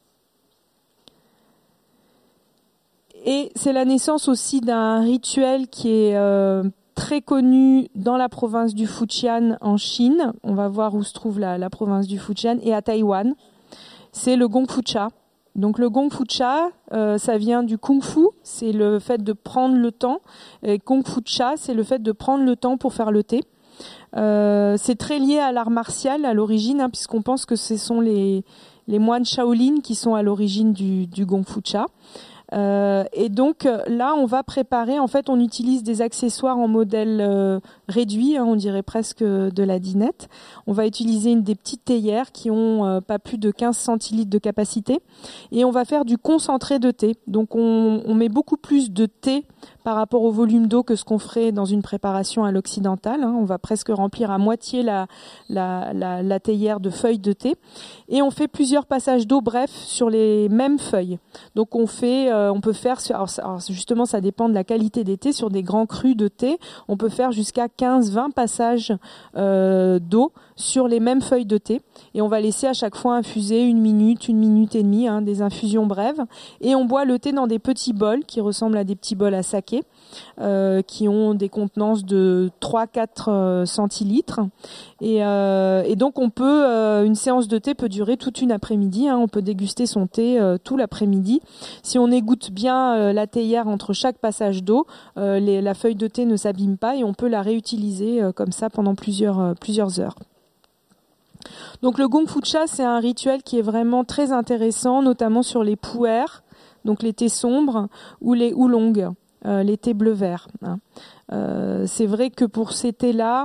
Et c'est la naissance aussi d'un rituel qui est très connu dans la province du Fujian en Chine. On va voir où se trouve la province du Fujian, et à Taïwan. C'est le Gong Fu Cha. Donc le Gong Fu Cha, ça vient du Kung Fu, c'est le fait de prendre le temps. Et Gong Fu Cha, c'est le fait de prendre le temps pour faire le thé. C'est très lié à l'art martial à l'origine, puisqu'on pense que ce sont les moines Shaolin qui sont à l'origine du Gong Fu Cha. Et donc là, on va préparer. En fait, on utilise des accessoires en modèle réduit, on dirait presque de la dinette. On va utiliser des petites théières qui ont pas plus de 15 centilitres de capacité, et on va faire du concentré de thé. Donc on met beaucoup plus de thé par rapport au volume d'eau que ce qu'on ferait dans une préparation à l'occidentale. On va presque remplir à moitié la théière de feuilles de thé, et on fait plusieurs passages d'eau brefs sur les mêmes feuilles. Donc on peut faire, alors justement ça dépend de la qualité des thés, sur des grands crus de thé, on peut faire jusqu'à 15-20 passages d'eau sur les mêmes feuilles de thé, et on va laisser à chaque fois infuser 1 minute et demie, des infusions brèves, et on boit le thé dans des petits bols qui ressemblent à des petits bols à saké, qui ont des contenances de 3-4 centilitres, et donc une séance de thé peut durer toute une après-midi, on peut déguster son thé tout l'après-midi. Si on égoutte bien la théière entre chaque passage d'eau, la feuille de thé ne s'abîme pas, et on peut la réutiliser comme ça pendant plusieurs heures. Donc le Gong Fu Cha, c'est un rituel qui est vraiment très intéressant, notamment sur les pu'er, donc les thés sombres, ou les oolong, les thés bleu-vert. C'est vrai que pour ces thés-là,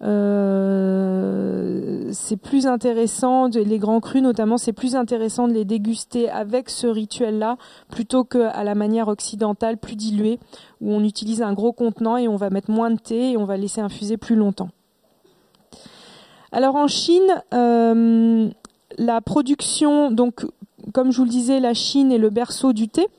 c'est plus intéressant, les grands crus notamment, c'est plus intéressant de les déguster avec ce rituel-là plutôt qu'à la manière occidentale, plus diluée, où on utilise un gros contenant et on va mettre moins de thé et on va laisser infuser plus longtemps. Alors en Chine, la production, donc comme je vous le disais, la Chine est le berceau du thé.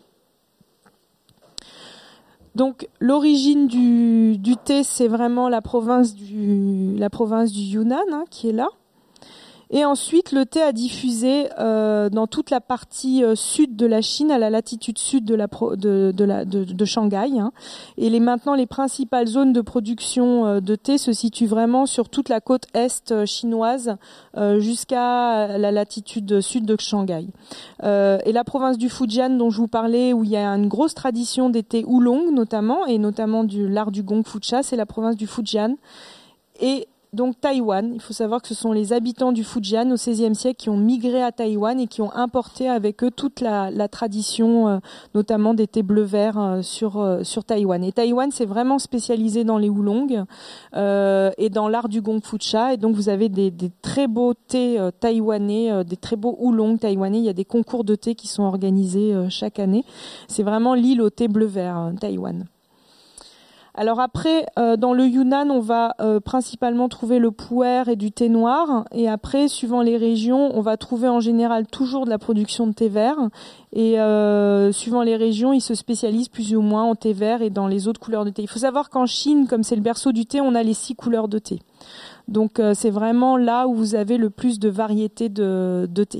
Donc l'origine du thé, c'est vraiment la province du Yunnan qui est là. Et ensuite, le thé a diffusé dans toute la partie sud de la Chine, à la latitude sud de Shanghai. Et maintenant, les principales zones de production de thé se situent vraiment sur toute la côte est chinoise jusqu'à la latitude sud de Shanghai. Et la province du Fujian, dont je vous parlais, où il y a une grosse tradition des thés oolong notamment, et notamment de l'art du Gong Fu Cha, c'est la province du Fujian. Et donc Taïwan. Il faut savoir que ce sont les habitants du Fujian au XVIe siècle qui ont migré à Taïwan et qui ont importé avec eux toute la tradition, notamment des thés bleu-vert sur Taïwan. Et Taïwan, c'est vraiment spécialisé dans les oolongs et dans l'art du gongfu-cha. Et donc vous avez des très beaux thés taïwanais, des très beaux oolongs taïwanais. Il y a des concours de thé qui sont organisés chaque année. C'est vraiment l'île au thé bleu-vert, Taïwan. Alors après, dans le Yunnan, on va principalement trouver le pu'er et du thé noir. Et après, suivant les régions, on va trouver en général toujours de la production de thé vert. Et suivant les régions, ils se spécialisent plus ou moins en thé vert et dans les autres couleurs de thé. Il faut savoir qu'en Chine, comme c'est le berceau du thé, on a les 6 couleurs de thé. Donc c'est vraiment là où vous avez le plus de variétés de thé.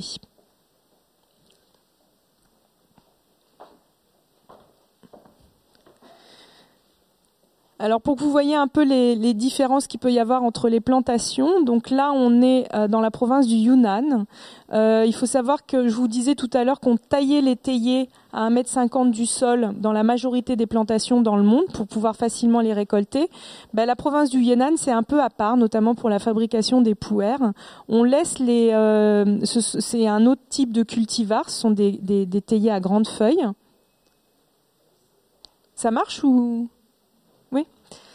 Alors pour que vous voyez un peu les différences qu'il peut y avoir entre les plantations, donc là on est dans la province du Yunnan. Il faut savoir que je vous disais tout à l'heure qu'on taillait les théiers à 1,50 m du sol dans la majorité des plantations dans le monde pour pouvoir facilement les récolter. La province du Yunnan c'est un peu à part, notamment pour la fabrication des pu'er. On laisse c'est un autre type de cultivar, ce sont des théiers à grandes feuilles. Ça marche ou... Oui.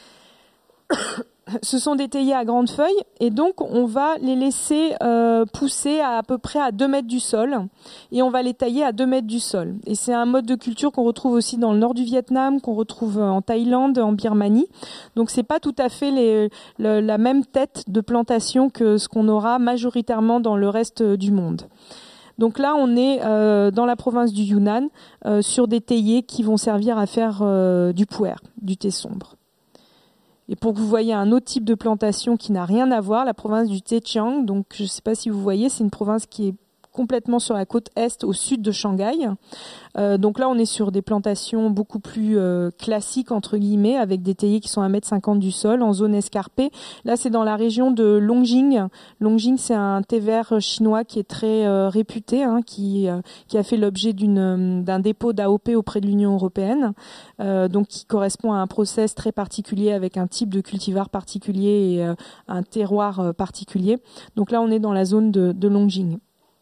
Ce sont des théiers à grandes feuilles et donc on va les laisser pousser à peu près à 2 mètres du sol et on va les tailler à 2 mètres du sol. Et c'est un mode de culture qu'on retrouve aussi dans le nord du Vietnam, qu'on retrouve en Thaïlande, en Birmanie. Donc c'est pas tout à fait la même tête de plantation que ce qu'on aura majoritairement dans le reste du monde. Donc là, on est dans la province du Yunnan sur des théiers qui vont servir à faire du pu'er, du thé sombre. Et pour que vous voyez un autre type de plantation qui n'a rien à voir, la province du Zhejiang, donc je ne sais pas si vous voyez, c'est une province qui est complètement sur la côte est, au sud de Shanghai. Donc là, on est sur des plantations beaucoup plus classiques, entre guillemets, avec des théiers qui sont à 1,50 m du sol, en zone escarpée. Là, c'est dans la région de Longjing. Longjing, c'est un thé vert chinois qui est très réputé, qui a fait l'objet d'un dépôt d'AOP auprès de l'Union européenne, donc qui correspond à un process très particulier avec un type de cultivar particulier et un terroir particulier. Donc là, on est dans la zone de Longjing.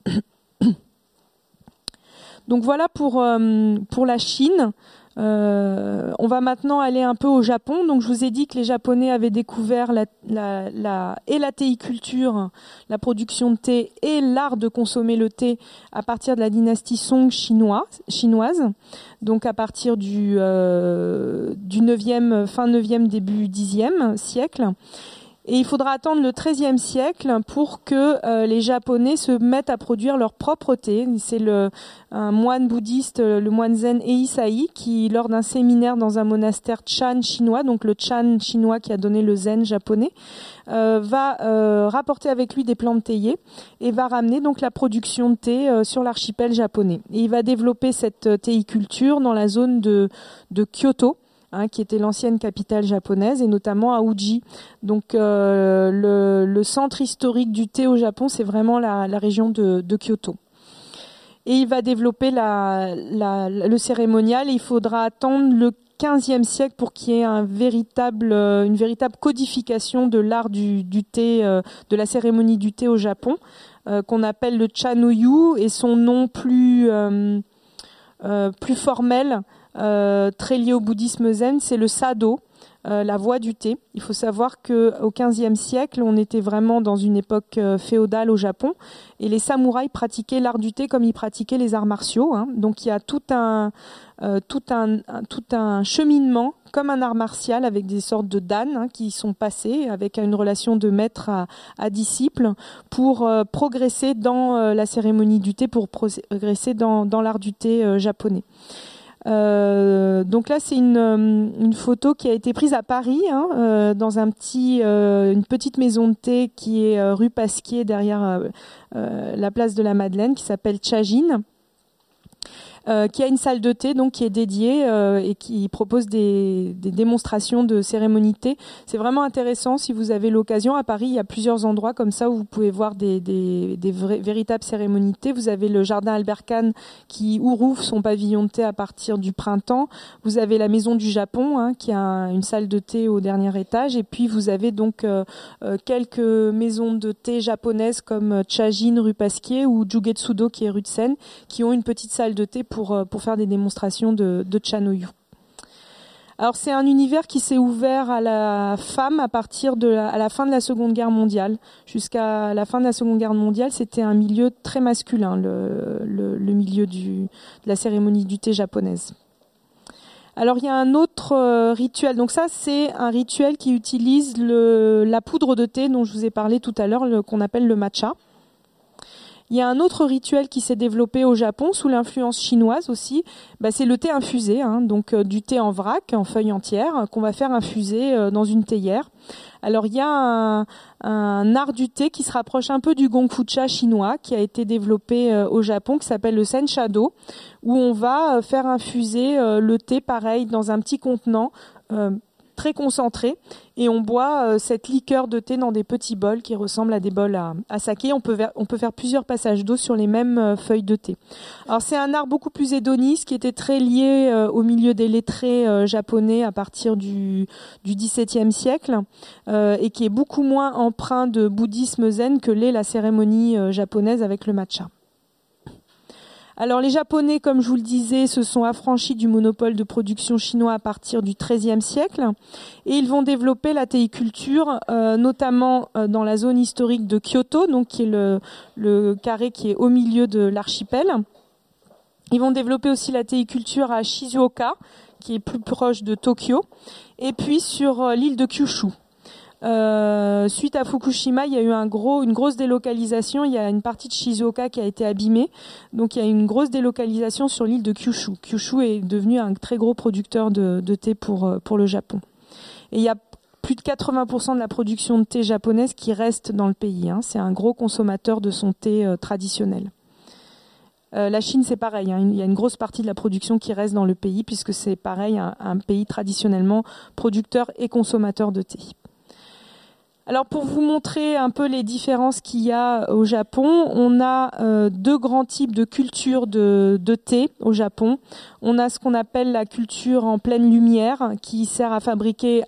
Donc voilà pour la Chine. On va maintenant aller un peu au Japon. Donc je vous ai dit que les Japonais avaient découvert la théiculture, la production de thé et l'art de consommer le thé à partir de la dynastie Song chinoise. Donc à partir du 9e, fin 9e, début 10e siècle. Et il faudra attendre le XIIIe siècle pour que les Japonais se mettent à produire leur propre thé. C'est un moine bouddhiste, le moine zen Eisai, qui, lors d'un séminaire dans un monastère Chan chinois, donc le Chan chinois qui a donné le zen japonais, va rapporter avec lui des plantes théiers et va ramener donc la production de thé sur l'archipel japonais. Et il va développer cette théiculture dans la zone de Kyoto, qui était l'ancienne capitale japonaise, et notamment à Uji. Donc le centre historique du thé au Japon, c'est vraiment la région de Kyoto. Et il va développer le cérémonial, et il faudra attendre le XVe siècle pour qu'il y ait une véritable codification de l'art du thé, de la cérémonie du thé au Japon, qu'on appelle le Chanoyu, et son nom plus formel, très lié au bouddhisme zen, c'est le Sado, la voie du thé. Il faut savoir qu'au XVe siècle, on était vraiment dans une époque féodale au Japon, et les samouraïs pratiquaient l'art du thé comme ils pratiquaient les arts martiaux. Donc il y a tout un cheminement comme un art martial avec des sortes de dan qui sont passés avec une relation de maître à disciple pour progresser dans la cérémonie du thé, pour progresser dans l'art du thé japonais. Donc là, c'est une photo qui a été prise à Paris, dans une petite maison de thé qui est rue Pasquier, derrière la place de la Madeleine, qui s'appelle Chajin. qui a une salle de thé donc qui est dédiée et qui propose des démonstrations de cérémonie de thé. C'est vraiment intéressant si vous avez l'occasion. À Paris, il y a plusieurs endroits comme ça où vous pouvez voir des véritables cérémonies de thé. Vous avez le jardin Albert Kahn qui rouvre son pavillon de thé à partir du printemps. Vous avez la Maison du Japon qui a une salle de thé au dernier étage. Et puis vous avez donc quelques maisons de thé japonaises comme Chajin rue Pasquier ou Jugetsudo qui est rue de Seine, qui ont une petite salle de thé pour faire des démonstrations de Chanoyu. Alors c'est un univers qui s'est ouvert à la femme à partir à la fin de la Seconde Guerre mondiale. Jusqu'à la fin de la Seconde Guerre mondiale, c'était un milieu très masculin, le milieu de la cérémonie du thé japonaise. Alors il y a un autre rituel. Donc ça c'est un rituel qui utilise la poudre de thé dont je vous ai parlé tout à l'heure, qu'on appelle le matcha. Il y a un autre rituel qui s'est développé au Japon sous l'influence chinoise aussi. C'est le thé infusé, donc du thé en vrac, en feuilles entières, qu'on va faire infuser dans une théière. Alors il y a un art du thé qui se rapproche un peu du gongfu-cha chinois, qui a été développé au Japon, qui s'appelle le sencha-do, où on va faire infuser le thé pareil dans un petit contenant très concentré, et on boit cette liqueur de thé dans des petits bols qui ressemblent à des bols à saké. On peut faire plusieurs passages d'eau sur les mêmes feuilles de thé. Alors c'est un art beaucoup plus hédoniste qui était très lié au milieu des lettrés japonais à partir du XVIIe siècle et qui est beaucoup moins empreint de bouddhisme zen que l'est la cérémonie japonaise avec le matcha. Alors les Japonais, comme je vous le disais, se sont affranchis du monopole de production chinois à partir du XIIIe siècle et ils vont développer la théiculture, notamment dans la zone historique de Kyoto, donc qui est le carré qui est au milieu de l'archipel. Ils vont développer aussi la théiculture à Shizuoka, qui est plus proche de Tokyo, et puis sur l'île de Kyushu. Suite à Fukushima, il y a eu une grosse délocalisation. Il y a une partie de Shizuoka qui a été abîmée, donc il y a une grosse délocalisation sur l'île de Kyushu. Kyushu est devenu un très gros producteur de thé pour le Japon. Et il y a plus de 80% de la production de thé japonaise qui reste dans le pays. C'est un gros consommateur de son thé traditionnel. La Chine, c'est pareil. Il y a une grosse partie de la production qui reste dans le pays, puisque c'est pareil, un pays traditionnellement producteur et consommateur de thé. Alors pour vous montrer un peu les différences qu'il y a au Japon, on a deux grands types de culture de thé au Japon. On a ce qu'on appelle la culture en pleine lumière qui sert à fabriquer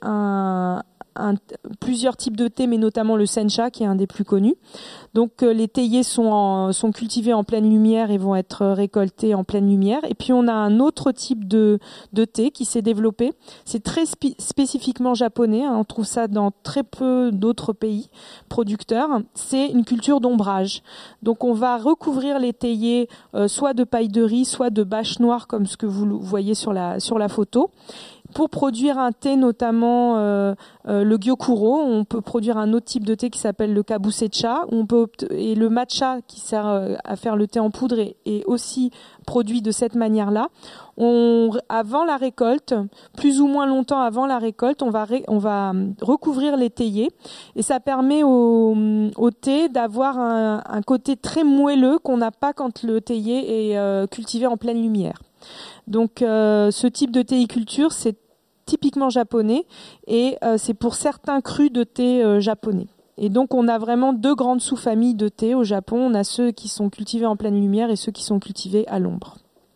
plusieurs types de thé, mais notamment le sencha qui est un des plus connus. Donc les théiers sont cultivés en pleine lumière et vont être récoltés en pleine lumière. Et puis on a un autre type de thé qui s'est développé. C'est très spécifiquement japonais. On trouve ça dans très peu d'autres pays producteurs. C'est une culture d'ombrage. Donc on va recouvrir les théiers soit de paille de riz, soit de bâche noire comme ce que vous voyez sur la photo. Pour produire un thé, notamment le gyokuro, on peut produire un autre type de thé qui s'appelle le kabusecha, et le matcha qui sert à faire le thé en poudre est aussi produit de cette manière-là. Avant la récolte, plus ou moins longtemps avant la récolte, on va recouvrir les théiers et ça permet au thé d'avoir un côté très moelleux qu'on n'a pas quand le théier est cultivé en pleine lumière. Donc ce type de théiculture, c'est typiquement japonais et c'est pour certains crus de thé japonais. Et donc on a vraiment deux grandes sous-familles de thé au Japon. On a ceux qui sont cultivés en pleine lumière et ceux qui sont cultivés à l'ombre.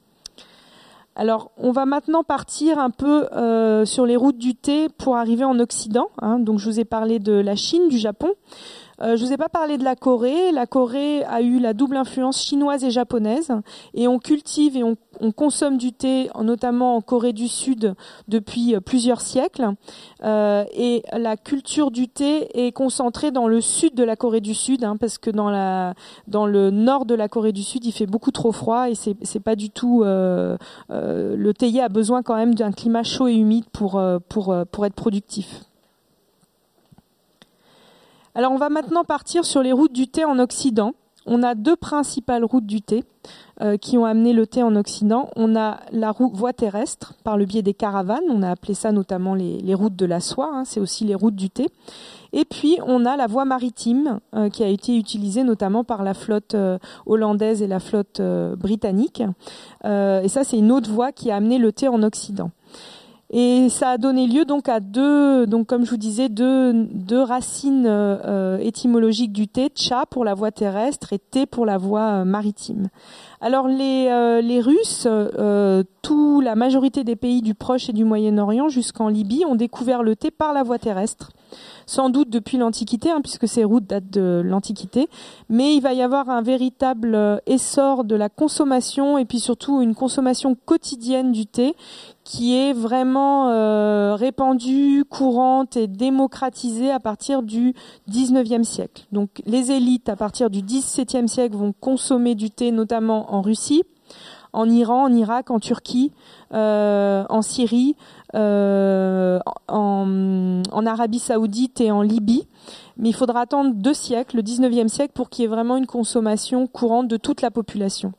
Alors on va maintenant partir un peu sur les routes du thé pour arriver en Occident. Donc je vous ai parlé de la Chine, du Japon. Je vous ai pas parlé de la Corée. La Corée a eu la double influence chinoise et japonaise et on cultive et on consomme du thé, notamment en Corée du Sud, depuis plusieurs siècles. Et la culture du thé est concentrée dans le sud de la Corée du Sud, parce que dans le nord de la Corée du Sud, il fait beaucoup trop froid et c'est pas du tout. Le théier a besoin quand même d'un climat chaud et humide pour être productif. Alors on va maintenant partir sur les routes du thé en Occident. on a deux principales routes du thé qui ont amené le thé en Occident. On a la voie terrestre par le biais des caravanes, on a appelé ça notamment les routes de la soie, hein, c'est aussi les routes du thé. Et puis on a la voie maritime qui a été utilisée notamment par la flotte hollandaise et la flotte britannique. Et ça, c'est une autre voie qui a amené le thé en Occident. Et ça a donné lieu donc à donc comme je vous disais, deux racines étymologiques du thé, cha pour la voie terrestre et thé pour la voie maritime. Alors les Russes, la majorité des pays du Proche et du Moyen-Orient jusqu'en Libye ont découvert le thé par la voie terrestre. Sans doute depuis l'Antiquité, hein, puisque ces routes datent de l'Antiquité, mais il va y avoir un véritable essor de la consommation et puis surtout une consommation quotidienne du thé qui est vraiment répandue, courante et démocratisée à partir du 19e siècle. Donc les élites à partir du 17e siècle vont consommer du thé notamment en Russie, en Iran, en Irak, en Turquie, en Syrie, en Arabie Saoudite et en Libye. Mais il faudra attendre 2 siècles, le 19e siècle, pour qu'il y ait vraiment une consommation courante de toute la population.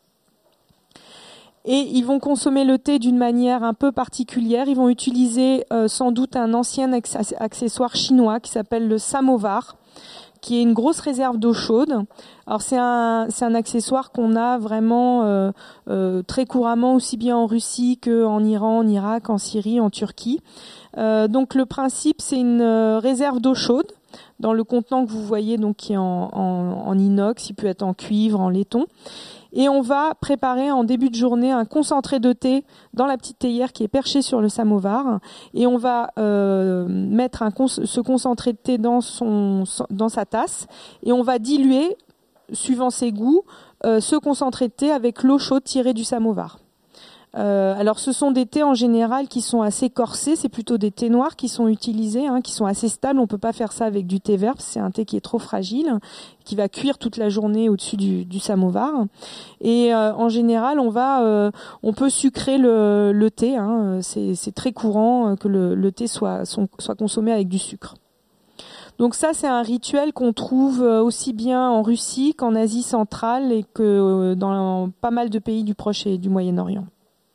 Et ils vont consommer le thé d'une manière un peu particulière. Ils vont utiliser sans doute un ancien accessoire chinois qui s'appelle le samovar, qui est une grosse réserve d'eau chaude. Alors c'est un accessoire qu'on a vraiment très couramment aussi bien en Russie qu'en Iran, en Irak, en Syrie, en Turquie. Donc le principe, c'est une réserve d'eau chaude dans le contenant que vous voyez, donc qui est en inox, il peut être en cuivre, en laiton. Et on va préparer en début de journée un concentré de thé dans la petite théière qui est perchée sur le samovar. Et on va mettre ce concentré de thé dans sa tasse. Et on va diluer, suivant ses goûts, ce concentré de thé avec l'eau chaude tirée du samovar. Alors ce sont des thés en général qui sont assez corsés, c'est plutôt des thés noirs qui sont utilisés, hein, qui sont assez stables. On peut pas faire ça avec du thé vert, c'est un thé qui est trop fragile, qui va cuire toute la journée au-dessus du samovar. Et en général, on peut sucrer le thé, hein, c'est très courant que le thé soit consommé avec du sucre. Donc ça, c'est un rituel qu'on trouve aussi bien en Russie qu'en Asie centrale et que dans pas mal de pays du Proche et du Moyen-Orient.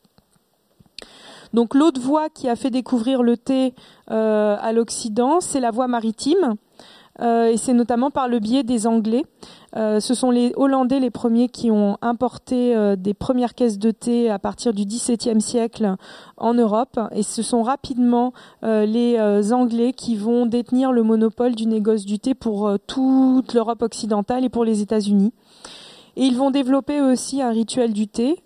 Donc l'autre voie qui a fait découvrir le thé à l'Occident, c'est la voie maritime. Et c'est notamment par le biais des Anglais. Ce sont les Hollandais les premiers qui ont importé des premières caisses de thé à partir du XVIIe siècle en Europe. Et ce sont rapidement les Anglais qui vont détenir le monopole du négoce du thé pour toute l'Europe occidentale et pour les États-Unis. Et ils vont développer aussi un rituel du thé.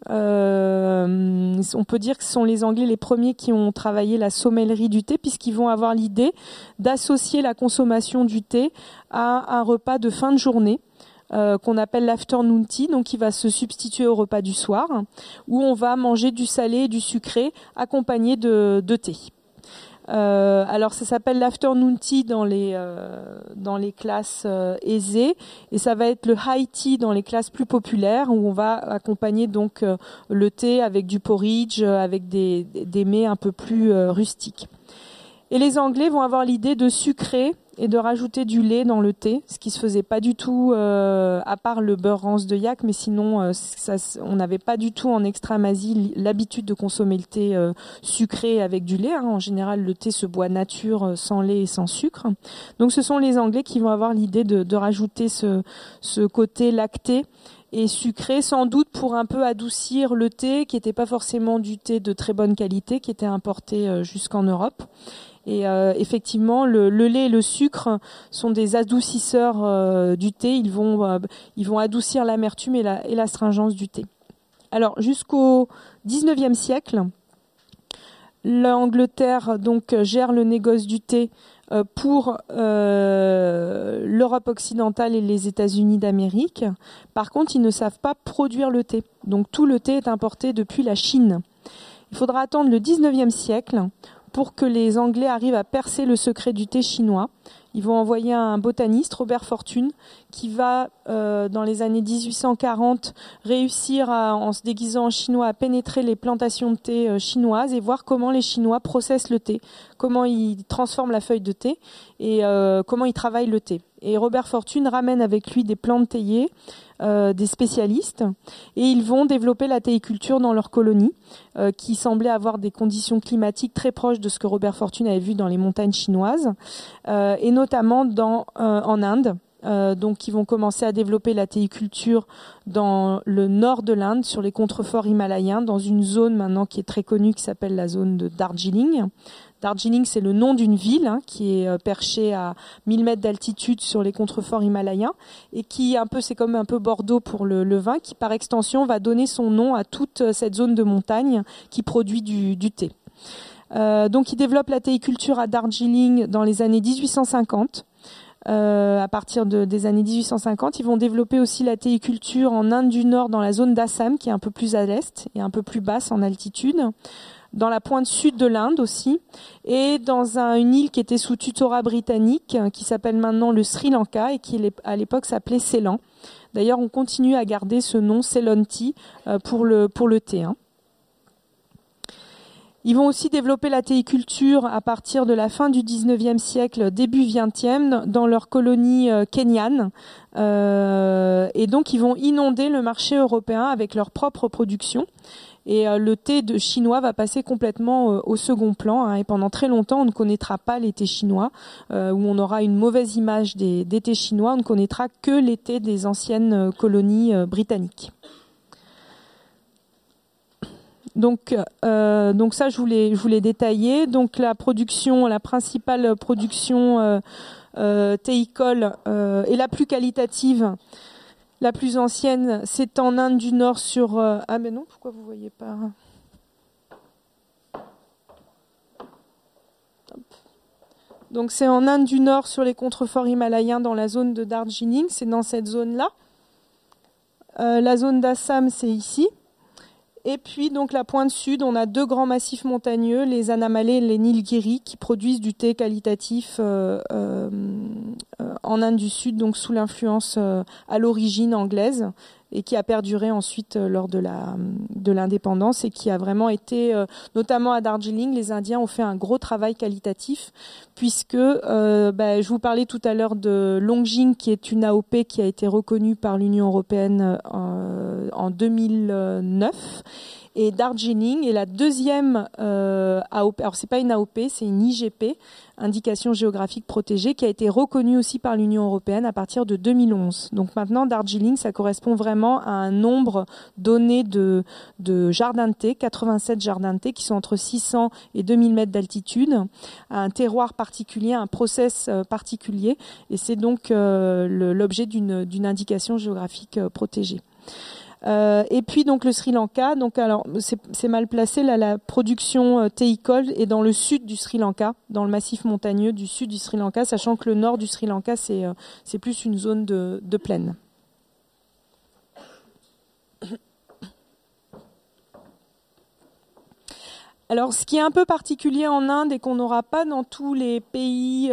On peut dire que ce sont les Anglais les premiers qui ont travaillé la sommellerie du thé, puisqu'ils vont avoir l'idée d'associer la consommation du thé à un repas de fin de journée qu'on appelle l'afternoon tea, donc qui va se substituer au repas du soir, où on va manger du salé et du sucré accompagné de thé. Alors ça s'appelle l'afternoon tea dans les classes aisées, et ça va être le high tea dans les classes plus populaires, où on va accompagner donc le thé avec du porridge, avec des mets un peu plus rustiques. Et les Anglais vont avoir l'idée de sucrer et de rajouter du lait dans le thé, ce qui se faisait pas du tout, à part le beurre rance de yak, mais sinon on n'avait pas du tout en Extrême-Asie l'habitude de consommer le thé sucré avec du lait. Hein. En général, le thé se boit nature, sans lait et sans sucre. Donc ce sont les Anglais qui vont avoir l'idée de rajouter ce côté lacté et sucré, sans doute pour un peu adoucir le thé, qui n'était pas forcément du thé de très bonne qualité, qui était importé jusqu'en Europe. Et effectivement, le lait et le sucre sont des adoucisseurs du thé. Ils vont adoucir l'amertume et l'astringence du thé. Alors, jusqu'au 19e siècle, l'Angleterre donc gère le négoce du thé pour l'Europe occidentale et les États-Unis d'Amérique. Par contre, ils ne savent pas produire le thé. Donc, tout le thé est importé depuis la Chine. Il faudra attendre le 19e siècle pour que les Anglais arrivent à percer le secret du thé chinois. Ils vont envoyer un botaniste, Robert Fortune, qui va, dans les années 1840, réussir en se déguisant en chinois à pénétrer les plantations de thé chinoises et voir comment les Chinois processent le thé, comment ils transforment la feuille de thé et comment ils travaillent le thé. Et Robert Fortune ramène avec lui des plantes théiers, des spécialistes, et ils vont développer la théiculture dans leur colonie, qui semblait avoir des conditions climatiques très proches de ce que Robert Fortune avait vu dans les montagnes chinoises, et notamment en Inde. Donc, ils vont commencer à développer la théiculture dans le nord de l'Inde, sur les contreforts himalayens, dans une zone maintenant qui est très connue, qui s'appelle la zone de Darjeeling. Darjeeling, c'est le nom d'une ville qui est perchée à 1000 mètres d'altitude sur les contreforts himalayens et qui c'est comme un peu Bordeaux pour le vin, qui par extension va donner son nom à toute cette zone de montagne qui produit du thé. Donc, ils développent la théiculture à Darjeeling dans les années 1850. À partir des années 1850, ils vont développer aussi la théiculture en Inde du Nord, dans la zone d'Assam, qui est un peu plus à l'est et un peu plus basse en altitude, dans la pointe sud de l'Inde aussi, et dans une île qui était sous tutorat britannique, qui s'appelle maintenant le Sri Lanka et qui à l'époque s'appelait Ceylan. D'ailleurs, on continue à garder ce nom Ceylon Tea pour le thé. Ils vont aussi développer la théiculture à partir de la fin du 19e siècle, début 20e, dans leur colonie kenyane. Et donc, ils vont inonder le marché européen avec leur propre production. Et le thé chinois va passer complètement au second plan. Et pendant très longtemps, on ne connaîtra pas les thés chinois, où on aura une mauvaise image des thés chinois. On ne connaîtra que les thés des anciennes colonies britanniques. Donc ça, je voulais détailler. Donc la principale production théicole et la plus qualitative, la plus ancienne, c'est en Inde du Nord sur... Ah mais non, pourquoi vous voyez pas? Donc c'est en Inde du Nord sur les contreforts himalayens dans la zone de Darjeeling, c'est dans cette zone-là. La zone d'Assam, c'est ici. Et puis, donc, la pointe sud, on a deux grands massifs montagneux, les Annamalai et les Nilgiri, qui produisent du thé qualitatif en Inde du Sud, donc sous l'influence à l'origine anglaise, et qui a perduré ensuite lors de l'indépendance et qui a vraiment été, notamment à Darjeeling, les Indiens ont fait un gros travail qualitatif, puisque je vous parlais tout à l'heure de Longjing, qui est une AOP qui a été reconnue par l'Union européenne en 2009. Et Darjeeling est la deuxième AOP. Alors c'est pas une AOP, c'est une IGP, indication géographique protégée, qui a été reconnue aussi par l'Union européenne à partir de 2011. Donc maintenant, Darjeeling, ça correspond vraiment à un nombre donné de jardins de thé, 87 jardins de thé qui sont entre 600 et 2000 mètres d'altitude, à un terroir particulier, un process particulier, et c'est donc l'objet d'une indication géographique protégée. Et puis donc le Sri Lanka, donc alors c'est mal placé là, la production théicole est dans le sud du Sri Lanka, dans le massif montagneux du sud du Sri Lanka, sachant que le nord du Sri Lanka c'est plus une zone de plaine. Alors, ce qui est un peu particulier en Inde et qu'on n'aura pas dans tous les pays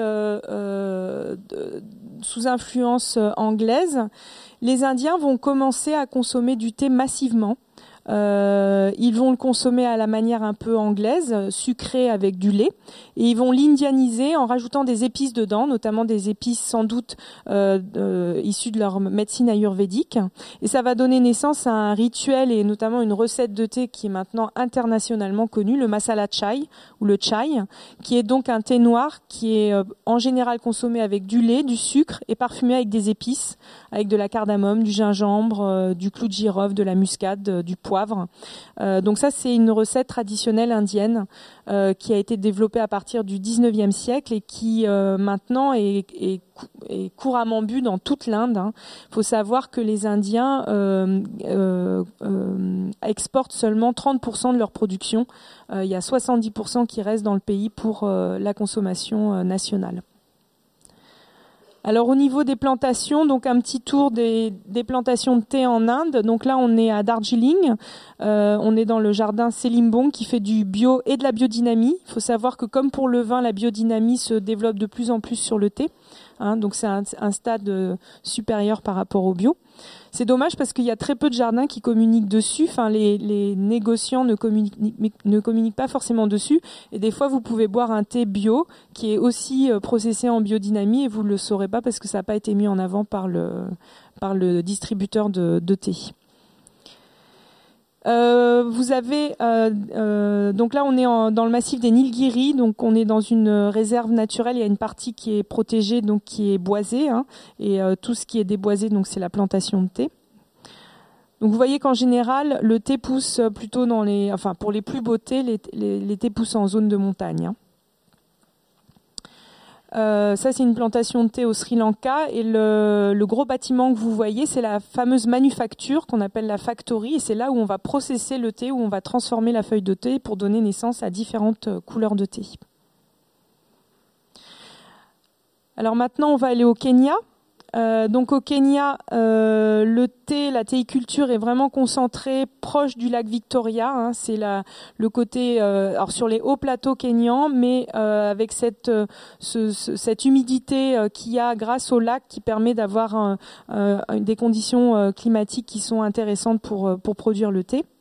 sous influence anglaise, les Indiens vont commencer à consommer du thé massivement. Ils vont le consommer à la manière un peu anglaise, sucré avec du lait, et ils vont l'indianiser en rajoutant des épices dedans, notamment des épices sans doute issues de leur médecine ayurvédique. Et ça va donner naissance à un rituel et notamment une recette de thé qui est maintenant internationalement connue, le masala chai ou le chai, qui est donc un thé noir qui est en général consommé avec du lait, du sucre et parfumé avec des épices, avec de la cardamome, du gingembre, du clou de girofle, de la muscade, du poivre. Donc ça, c'est une recette traditionnelle indienne qui a été développée à partir du 19e siècle et qui maintenant est couramment bu dans toute l'Inde. Il faut savoir que les Indiens exportent seulement 30% de leur production. Il y a 70% qui restent dans le pays pour la consommation nationale. Alors au niveau des plantations, donc un petit tour des plantations de thé en Inde. Donc là on est à Darjeeling, on est dans le jardin Selimbong qui fait du bio et de la biodynamie. Il faut savoir que comme pour le vin, la biodynamie se développe de plus en plus sur le thé. Donc c'est un stade supérieur par rapport au bio. C'est dommage parce qu'il y a très peu de jardins qui communiquent dessus. Enfin, les négociants ne communiquent pas forcément dessus. Et des fois, vous pouvez boire un thé bio qui est aussi processé en biodynamie et vous ne le saurez pas parce que ça n'a pas été mis en avant par le distributeur de thé. Vous avez donc là on est dans le massif des Nilgiri, donc on est dans une réserve naturelle. Il y a une partie qui est protégée, donc qui est boisée, et tout ce qui est déboisé, donc c'est la plantation de thé. Donc vous voyez qu'en général le thé pousse plutôt pour les plus beaux thés, les thés poussent en zone de montagne. Ça c'est une plantation de thé au Sri Lanka et le gros bâtiment que vous voyez c'est la fameuse manufacture qu'on appelle la factory et c'est là où on va processer le thé, où on va transformer la feuille de thé pour donner naissance à différentes couleurs de thé. Alors maintenant on va aller au Kenya. Donc au Kenya, le thé, la théiculture est vraiment concentrée proche du lac Victoria. C'est le côté, alors sur les hauts plateaux kenyans, mais avec cette humidité qu'il y a grâce au lac qui permet d'avoir des conditions climatiques qui sont intéressantes pour produire le thé.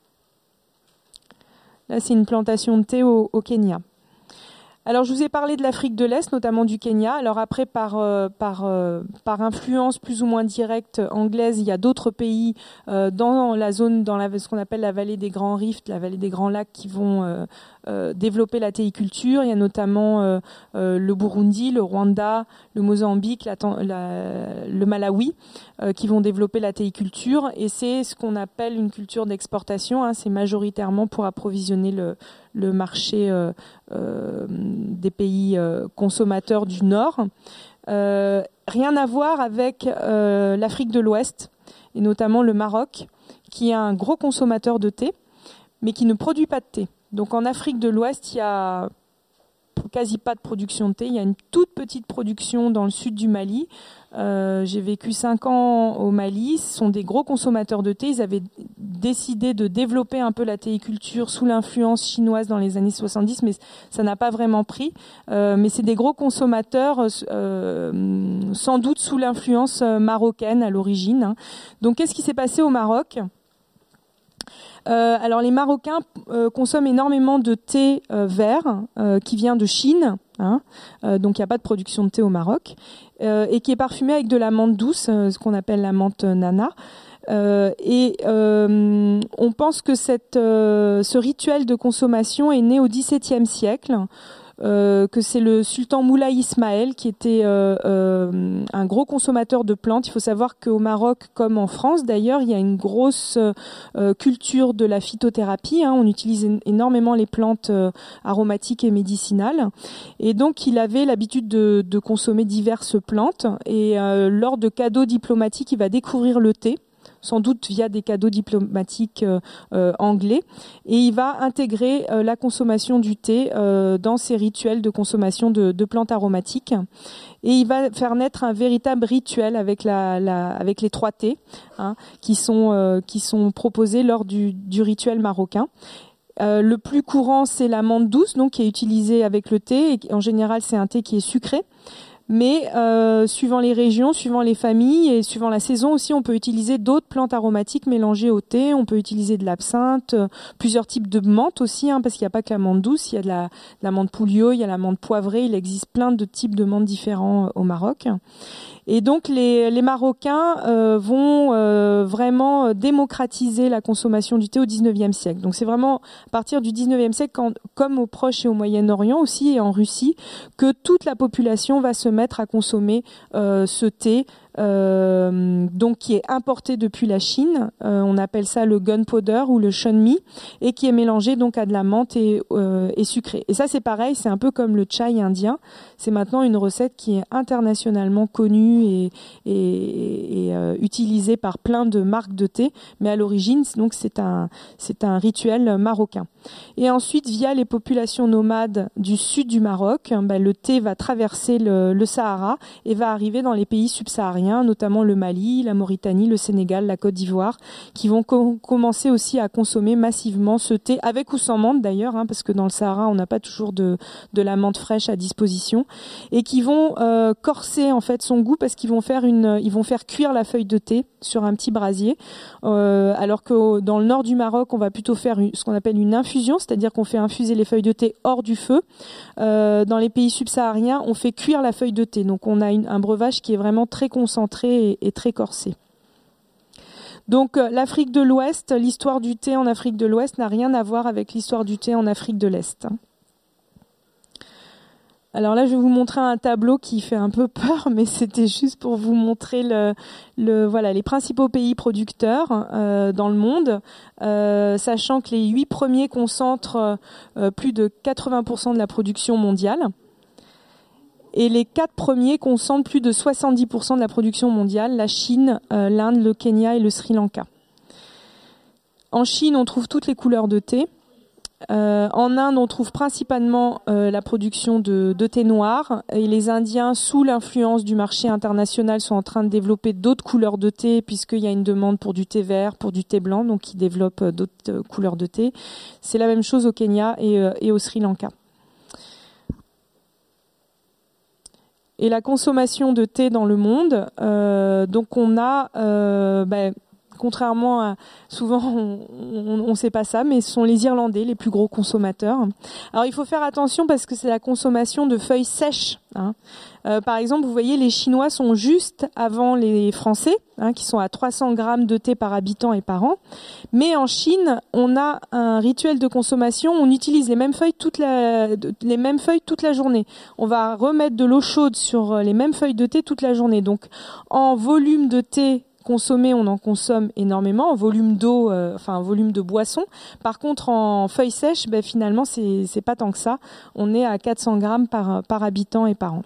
Là, c'est une plantation de thé au Kenya. Alors, je vous ai parlé de l'Afrique de l'Est, notamment du Kenya. Alors après, par influence plus ou moins directe anglaise, il y a d'autres pays dans la zone, ce qu'on appelle la vallée des Grands Rifts, la vallée des Grands Lacs, qui vont développer la théiculture. Il y a notamment le Burundi, le Rwanda, le Mozambique, le Malawi, qui vont développer la théiculture. Et c'est ce qu'on appelle une culture d'exportation. C'est majoritairement pour approvisionner le marché des pays consommateurs du Nord. Rien à voir avec l'Afrique de l'Ouest, et notamment le Maroc, qui est un gros consommateur de thé, mais qui ne produit pas de thé. Donc en Afrique de l'Ouest, il y a quasi pas de production de thé. Il y a une toute petite production dans le sud du Mali. J'ai vécu 5 ans au Mali. Ce sont des gros consommateurs de thé. Ils avaient décidé de développer un peu la théiculture sous l'influence chinoise dans les années 70, mais ça n'a pas vraiment pris. Mais c'est des gros consommateurs, sans doute sous l'influence marocaine à l'origine. Donc qu'est-ce qui s'est passé au Maroc ? Alors les Marocains consomment énormément de thé vert qui vient de Chine, donc il n'y a pas de production de thé au Maroc, et qui est parfumé avec de la menthe douce, ce qu'on appelle la menthe nana. On pense que ce rituel de consommation est né au XVIIe siècle. Que c'est le sultan Moulay Ismaël qui était un gros consommateur de plantes. Il faut savoir qu'au Maroc, comme en France d'ailleurs, il y a une grosse culture de la phytothérapie. On utilise énormément les plantes aromatiques et médicinales. Et donc, il avait l'habitude de consommer diverses plantes. Et lors de cadeaux diplomatiques, il va découvrir le thé, sans doute via des cadeaux diplomatiques anglais, et il va intégrer la consommation du thé dans ses rituels de consommation de plantes aromatiques, et il va faire naître un véritable rituel avec avec les 3 thés qui sont proposés lors du rituel marocain. Le plus courant, c'est la menthe douce, donc qui est utilisée avec le thé, et en général c'est un thé qui est sucré. Mais suivant les régions, suivant les familles et suivant la saison aussi, on peut utiliser d'autres plantes aromatiques mélangées au thé. On peut utiliser de l'absinthe, plusieurs types de menthe aussi, parce qu'il n'y a pas que la menthe douce. Il y a de la menthe pouliot, il y a la menthe poivrée. Il existe plein de types de menthe différents au Maroc. Et donc les Marocains vont vraiment démocratiser la consommation du thé au XIXe siècle. Donc c'est vraiment à partir du XIXe siècle, comme au Proche et au Moyen-Orient aussi et en Russie, que toute la population va se mettre à consommer ce thé donc qui est importé depuis la Chine. On appelle ça le gunpowder ou le shunmi, et qui est mélangé donc à de la menthe et sucré. Et ça c'est pareil, c'est un peu comme le chai indien. C'est maintenant une recette qui est internationalement connue et utilisée par plein de marques de thé, mais à l'origine donc c'est un rituel marocain. Et ensuite, via les populations nomades du sud du Maroc, le thé va traverser le Sahara et va arriver dans les pays subsahariens, notamment le Mali, la Mauritanie, le Sénégal, la Côte d'Ivoire, qui vont commencer aussi à consommer massivement ce thé, avec ou sans menthe d'ailleurs, parce que dans le Sahara, on n'a pas toujours de la menthe fraîche à disposition, et qui vont corser en fait son goût parce qu'ils vont faire cuire la feuille de thé sur un petit brasier, alors que dans le nord du Maroc, on va plutôt faire ce qu'on appelle une infusion, c'est-à-dire qu'on fait infuser les feuilles de thé hors du feu. Dans les pays subsahariens, on fait cuire la feuille de thé. Donc on a un breuvage qui est vraiment très concentré et très corsé. Donc l'Afrique de l'Ouest, l'histoire du thé en Afrique de l'Ouest n'a rien à voir avec l'histoire du thé en Afrique de l'Est. Alors là, je vais vous montrer un tableau qui fait un peu peur, mais c'était juste pour vous montrer les principaux pays producteurs dans le monde, sachant que les 8 premiers concentrent plus de 80% de la production mondiale, et les 4 premiers concentrent plus de 70% de la production mondiale: la Chine, l'Inde, le Kenya et le Sri Lanka. En Chine, on trouve toutes les couleurs de thé. En Inde, on trouve principalement la production de thé noir, et les Indiens, sous l'influence du marché international, sont en train de développer d'autres couleurs de thé, puisqu'il y a une demande pour du thé vert, pour du thé blanc, donc ils développent d'autres couleurs de thé. C'est la même chose au Kenya et au Sri Lanka. Et la consommation de thé dans le monde, donc on a contrairement à souvent on sait pas ça, mais ce sont les Irlandais les plus gros consommateurs. Alors il faut faire attention parce que c'est la consommation de feuilles sèches. Par exemple, vous voyez, les Chinois sont juste avant les Français, qui sont à 300 grammes de thé par habitant et par an. Mais en Chine, on a un rituel de consommation. On utilise les mêmes feuilles toute la journée. On va remettre de l'eau chaude sur les mêmes feuilles de thé toute la journée. Donc, en volume de thé consommé, on en consomme énormément, en volume d'eau, en volume de boisson. Par contre, en feuilles sèches, finalement, c'est pas tant que ça. On est à 400 grammes par habitant et par an.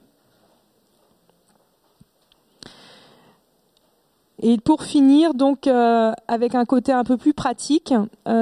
Et pour finir, donc avec un côté un peu plus pratique,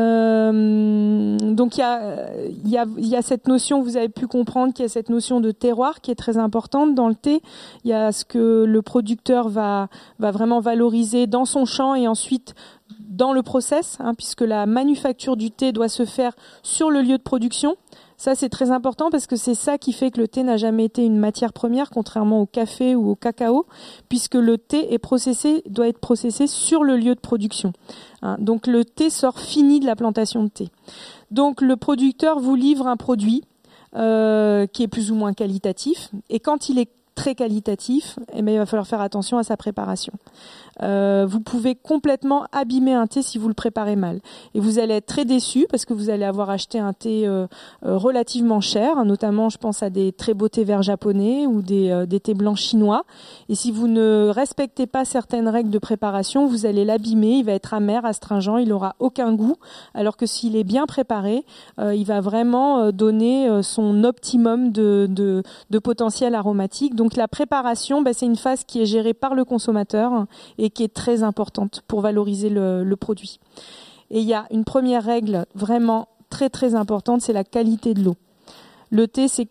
donc il y a cette notion, vous avez pu comprendre qu'il y a cette notion de terroir qui est très importante dans le thé. Il y a ce que le producteur va vraiment valoriser dans son champ et ensuite dans le process, puisque la manufacture du thé doit se faire sur le lieu de production. Ça, c'est très important parce que c'est ça qui fait que le thé n'a jamais été une matière première, contrairement au café ou au cacao, puisque le thé doit être processé sur le lieu de production. Donc le thé sort fini de la plantation de thé. Donc le producteur vous livre un produit qui est plus ou moins qualitatif, et quand il est très qualitatif, il va falloir faire attention à sa préparation. Vous pouvez complètement abîmer un thé si vous le préparez mal. Et vous allez être très déçu parce que vous allez avoir acheté un thé relativement cher, notamment je pense à des très beaux thés verts japonais ou des thés blancs chinois. Et si vous ne respectez pas certaines règles de préparation, vous allez l'abîmer, il va être amer, astringent, il n'aura aucun goût. Alors que s'il est bien préparé, il va vraiment donner son optimum de potentiel aromatique. Donc la préparation, c'est une phase qui est gérée par le consommateur et qui est très importante pour valoriser le produit. Et il y a une première règle vraiment très très importante, c'est la qualité de l'eau. Le thé, c'est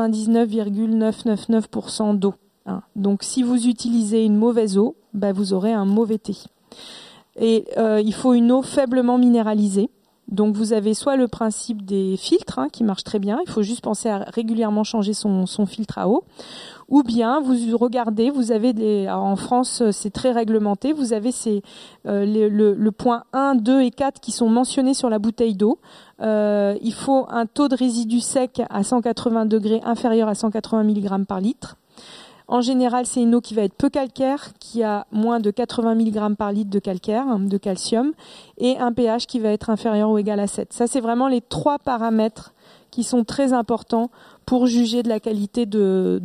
99,999% d'eau. Donc si vous utilisez une mauvaise eau, vous aurez un mauvais thé. Et il faut une eau faiblement minéralisée. Donc vous avez soit le principe des filtres qui marche très bien, il faut juste penser à régulièrement changer son filtre à eau, ou bien vous regardez, vous avez en France c'est très réglementé, vous avez le point 1, 2 et 4 qui sont mentionnés sur la bouteille d'eau. Il faut un taux de résidus secs à 180 degrés inférieur à 180 mg par litre. En général, c'est une eau qui va être peu calcaire, qui a moins de 80 mg par litre de calcaire, de calcium, et un pH qui va être inférieur ou égal à 7. Ça, c'est vraiment les 3 paramètres qui sont très importants pour juger de la qualité de l'eau.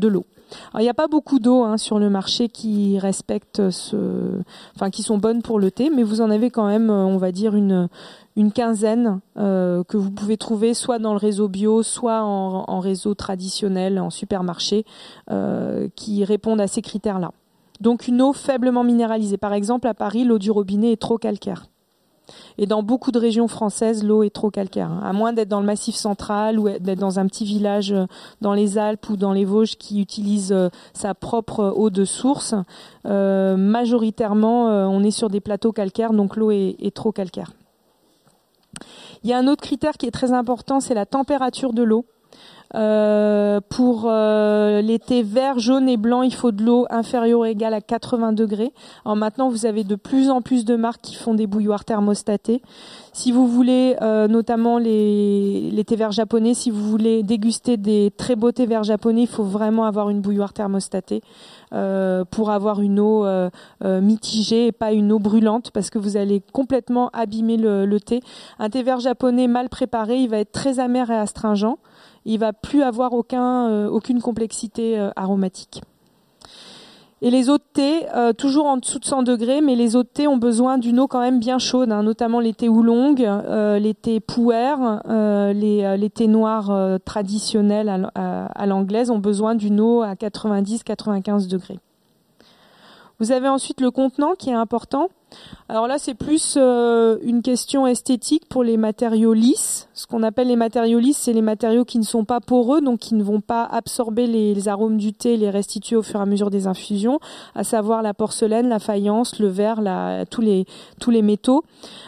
Alors, il n'y a pas beaucoup d'eaux sur le marché qui respectent qui sont bonnes pour le thé, mais vous en avez quand même, on va dire une quinzaine que vous pouvez trouver soit dans le réseau bio, soit en réseau traditionnel, en supermarché, qui répondent à ces critères-là. Donc une eau faiblement minéralisée. Par exemple, à Paris, l'eau du robinet est trop calcaire. Et dans beaucoup de régions françaises, l'eau est trop calcaire. À moins d'être dans le Massif central ou d'être dans un petit village dans les Alpes ou dans les Vosges qui utilise sa propre eau de source, majoritairement, on est sur des plateaux calcaires, donc l'eau est trop calcaire. Il y a un autre critère qui est très important, c'est la température de l'eau. Pour les thés verts, jaunes et blancs, il faut de l'eau inférieure ou égale à 80 degrés. Alors maintenant, vous avez de plus en plus de marques qui font des bouilloires thermostatés. Si vous voulez, notamment les thés verts japonais, si vous voulez déguster des très beaux thés verts japonais, il faut vraiment avoir une bouilloire thermostatée pour avoir une eau mitigée et pas une eau brûlante, parce que vous allez complètement abîmer le thé. Un thé vert japonais mal préparé, il va être très amer et astringent. Il va plus avoir aucune complexité aromatique. Et les eaux de thé, toujours en dessous de 100 degrés, mais les eaux de thé ont besoin d'une eau quand même bien chaude, notamment les thés oolong, les thés pu'er, les thés noirs traditionnels à l'anglaise ont besoin d'une eau à 90-95 degrés. Vous avez ensuite le contenant qui est important. Alors là, c'est plus une question esthétique pour les matériaux lisses. Ce qu'on appelle les matériaux lisses, c'est les matériaux qui ne sont pas poreux, donc qui ne vont pas absorber les arômes du thé et les restituer au fur et à mesure des infusions, à savoir la porcelaine, la faïence, le verre, tous les métaux.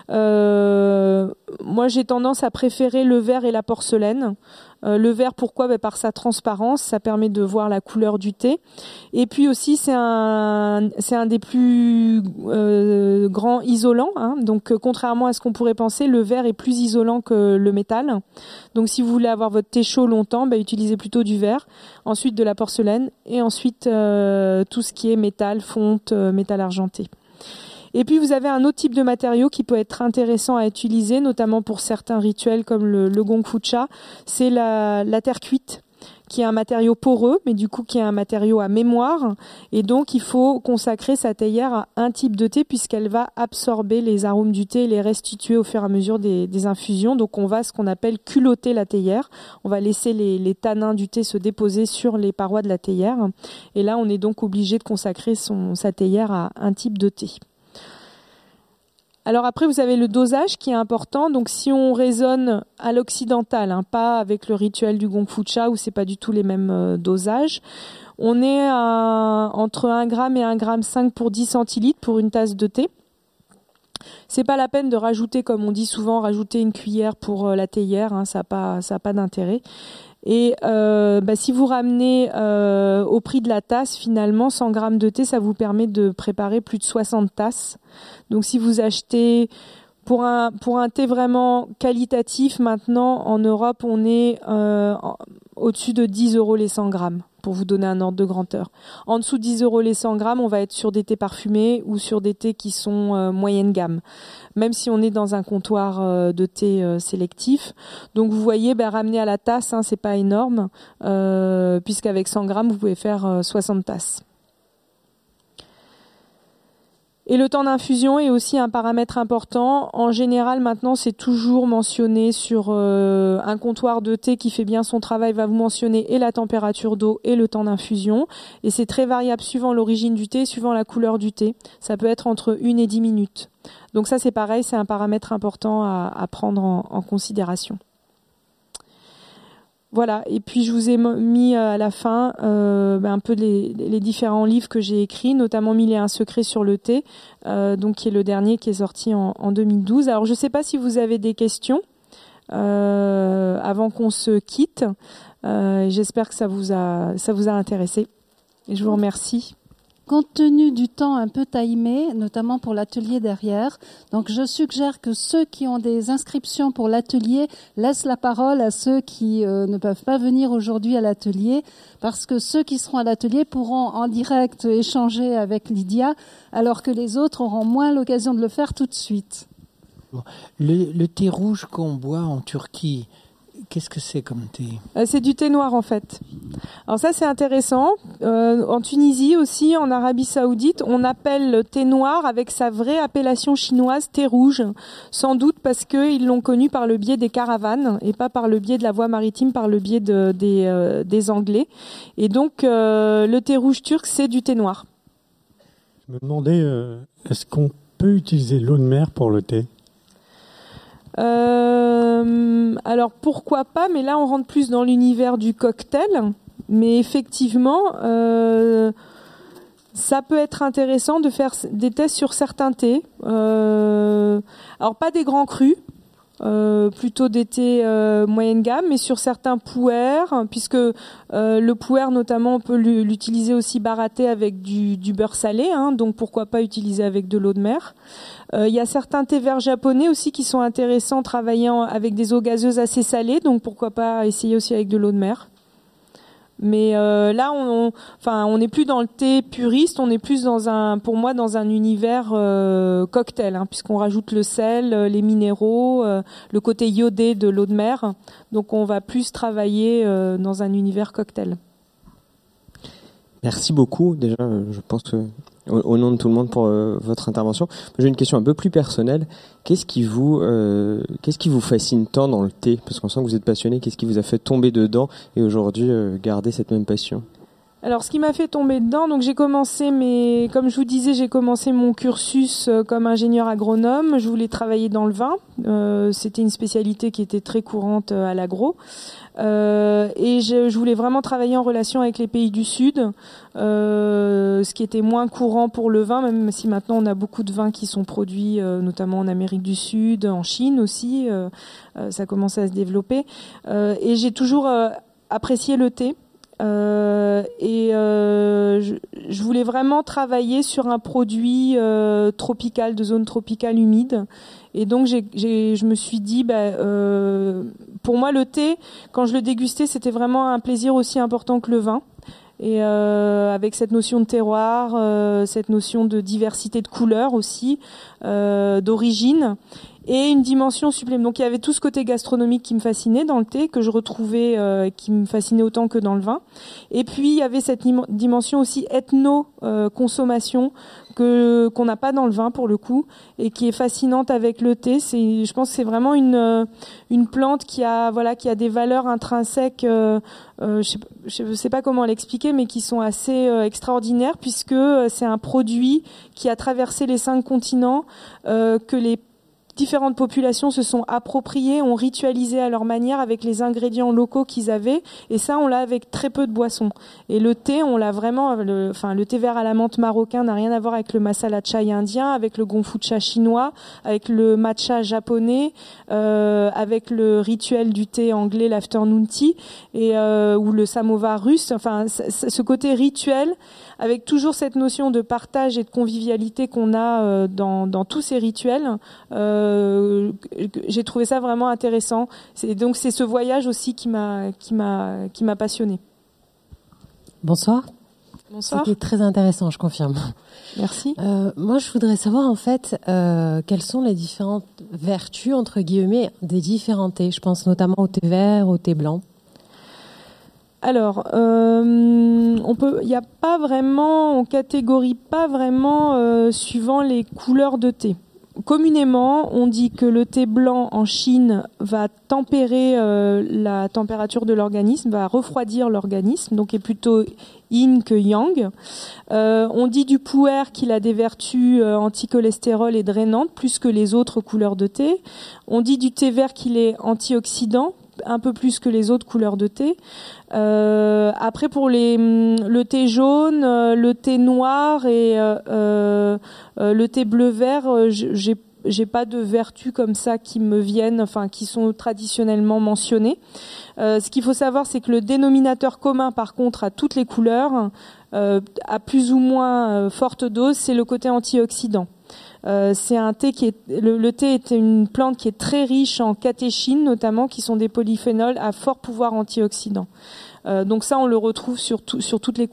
Moi, j'ai tendance à préférer le verre et la porcelaine. Le verre, pourquoi ? Par sa transparence, ça permet de voir la couleur du thé. Et puis aussi, c'est un des plus grands isolants. Donc, contrairement à ce qu'on pourrait penser, le verre est plus isolant que le métal. Donc, si vous voulez avoir votre thé chaud longtemps, utilisez plutôt du verre. Ensuite, de la porcelaine. Et ensuite, tout ce qui est métal, fonte, métal argenté. Et puis vous avez un autre type de matériau qui peut être intéressant à utiliser, notamment pour certains rituels comme le gongfu-cha, c'est la terre cuite, qui est un matériau poreux, mais du coup qui est un matériau à mémoire. Et donc il faut consacrer sa théière à un type de thé puisqu'elle va absorber les arômes du thé et les restituer au fur et à mesure des infusions. Donc on va ce qu'on appelle culotter la théière. On va laisser les tanins du thé se déposer sur les parois de la théière. Et là on est donc obligé de consacrer sa théière à un type de thé. Alors après, vous avez le dosage qui est important. Donc si on raisonne à l'occidental, pas avec le rituel du gongfu-cha où c'est pas du tout les mêmes dosages, on est entre 1 gramme et 1,5 gramme pour 10 centilitres pour une tasse de thé. C'est pas la peine de rajouter, comme on dit souvent, rajouter une cuillère pour la théière, ça a pas d'intérêt. Et si vous ramenez au prix de la tasse, finalement, 100 grammes de thé, ça vous permet de préparer plus de 60 tasses. Donc si vous achetez pour un thé vraiment qualitatif, maintenant en Europe, on est au-dessus de 10 € les 100 grammes, pour vous donner un ordre de grandeur. En dessous de 10 € les 100 grammes, on va être sur des thés parfumés ou sur des thés qui sont moyenne gamme, même si on est dans un comptoir de thé sélectif. Donc vous voyez, ramener à la tasse, c'est pas énorme, puisqu'avec 100 grammes, vous pouvez faire 60 tasses. Et le temps d'infusion est aussi un paramètre important. En général, maintenant, c'est toujours mentionné sur un comptoir de thé qui fait bien son travail, va vous mentionner et la température d'eau et le temps d'infusion. Et c'est très variable suivant l'origine du thé, suivant la couleur du thé. Ça peut être entre 1 et 10 minutes. Donc ça, c'est pareil, c'est un paramètre important à prendre en considération. Voilà, et puis je vous ai mis à la fin un peu les différents livres que j'ai écrits, notamment 1001 secrets sur le thé, donc qui est le dernier qui est sorti en 2012. Alors je ne sais pas si vous avez des questions avant qu'on se quitte. J'espère que ça vous a intéressé. Et je vous remercie. Compte tenu du temps un peu timé, notamment pour l'atelier derrière, donc je suggère que ceux qui ont des inscriptions pour l'atelier laissent la parole à ceux qui ne peuvent pas venir aujourd'hui à l'atelier, parce que ceux qui seront à l'atelier pourront en direct échanger avec Lydia, alors que les autres auront moins l'occasion de le faire tout de suite. Le thé rouge qu'on boit en Turquie, qu'est-ce que c'est comme thé ? C'est du thé noir en fait. Alors ça c'est intéressant. En Tunisie aussi, en Arabie Saoudite, on appelle le thé noir avec sa vraie appellation chinoise thé rouge, sans doute parce qu'ils l'ont connu par le biais des caravanes et pas par le biais de la voie maritime, par le biais des Anglais. Et donc le thé rouge turc, c'est du thé noir. Je me demandais, est-ce qu'on peut utiliser l'eau de mer pour le thé ? Alors pourquoi pas, mais là on rentre plus dans l'univers du cocktail. Mais effectivement, ça peut être intéressant de faire des tests sur certains thés. Alors pas des grands crus, plutôt des thés moyenne gamme, mais sur certains pu'er, puisque le pu'er notamment on peut l'utiliser aussi baratté avec du beurre salé, donc pourquoi pas utiliser avec de l'eau de mer. Il y a certains thés verts japonais aussi qui sont intéressants travaillant avec des eaux gazeuses assez salées, donc pourquoi pas essayer aussi avec de l'eau de mer. Mais là, on n'est plus dans le thé puriste, on est plus dans un univers cocktail, puisqu'on rajoute le sel, les minéraux, le côté iodé de l'eau de mer. Donc, on va plus travailler dans un univers cocktail. Merci beaucoup. Déjà, je pense que au nom de tout le monde pour votre intervention. J'ai une question un peu plus personnelle. Qu'est-ce qui vous fascine tant dans le thé ? Parce qu'on sent que vous êtes passionné. Qu'est-ce qui vous a fait tomber dedans et aujourd'hui garder cette même passion ? Alors, ce qui m'a fait tomber dedans, donc j'ai commencé comme je vous disais, j'ai commencé mon cursus comme ingénieur agronome. Je voulais travailler dans le vin. C'était une spécialité qui était très courante à l'agro. Et je voulais vraiment travailler en relation avec les pays du Sud, ce qui était moins courant pour le vin, même si maintenant on a beaucoup de vins qui sont produits, notamment en Amérique du Sud, en Chine aussi. Ça commence à se développer. Et j'ai toujours apprécié le thé. Je voulais vraiment travailler sur un produit tropical, de zone tropicale humide. Et donc je me suis dit, pour moi le thé, quand je le dégustais, c'était vraiment un plaisir aussi important que le vin. Et avec cette notion de terroir, cette notion de diversité de couleurs aussi, d'origine. Et une dimension supplémentaire. Donc il y avait tout ce côté gastronomique qui me fascinait dans le thé, que je retrouvais, qui me fascinait autant que dans le vin. Et puis il y avait cette dimension aussi ethno-consommation qu'on n'a pas dans le vin pour le coup, et qui est fascinante avec le thé. Je pense que c'est vraiment une plante qui a des valeurs intrinsèques. Je sais pas comment l'expliquer, mais qui sont assez extraordinaires, puisque c'est un produit qui a traversé les 5 continents, que les différentes populations se sont appropriées, ont ritualisé à leur manière avec les ingrédients locaux qu'ils avaient, et ça on l'a avec très peu de boissons. Et le thé, on l'a vraiment, le thé vert à la menthe marocain n'a rien à voir avec le masala chai indien, avec le gonfucha chinois, avec le matcha japonais, avec le rituel du thé anglais, l'afternoon tea, ou le samovar russe. Enfin, ce côté rituel, avec toujours cette notion de partage et de convivialité qu'on a dans tous ces rituels. J'ai trouvé ça vraiment intéressant. Donc c'est ce voyage aussi qui m'a passionnée. Bonsoir. Bonsoir. C'était très intéressant, je confirme. Merci. Moi, je voudrais savoir en fait quelles sont les différentes vertus entre guillemets des différents thés. Je pense notamment au thé vert, au thé blanc. Alors, on catégorie pas vraiment suivant les couleurs de thé. Communément, on dit que le thé blanc en Chine va tempérer la température de l'organisme, va refroidir l'organisme, donc est plutôt yin que yang. On dit du pu'er qu'il a des vertus anti-cholestérol et drainantes, plus que les autres couleurs de thé. On dit du thé vert qu'il est antioxydant, un peu plus que les autres couleurs de thé. Après, pour le thé jaune, le thé noir et le thé bleu-vert, j'ai pas de vertus comme ça qui me viennent, enfin qui sont traditionnellement mentionnées. Ce qu'il faut savoir, c'est que le dénominateur commun, par contre, à toutes les couleurs, à plus ou moins forte dose, c'est le côté antioxydant. C'est un thé le thé est une plante qui est très riche en catéchines, notamment, qui sont des polyphénols à fort pouvoir antioxydant. Donc ça, on le retrouve sur toutes les couleurs.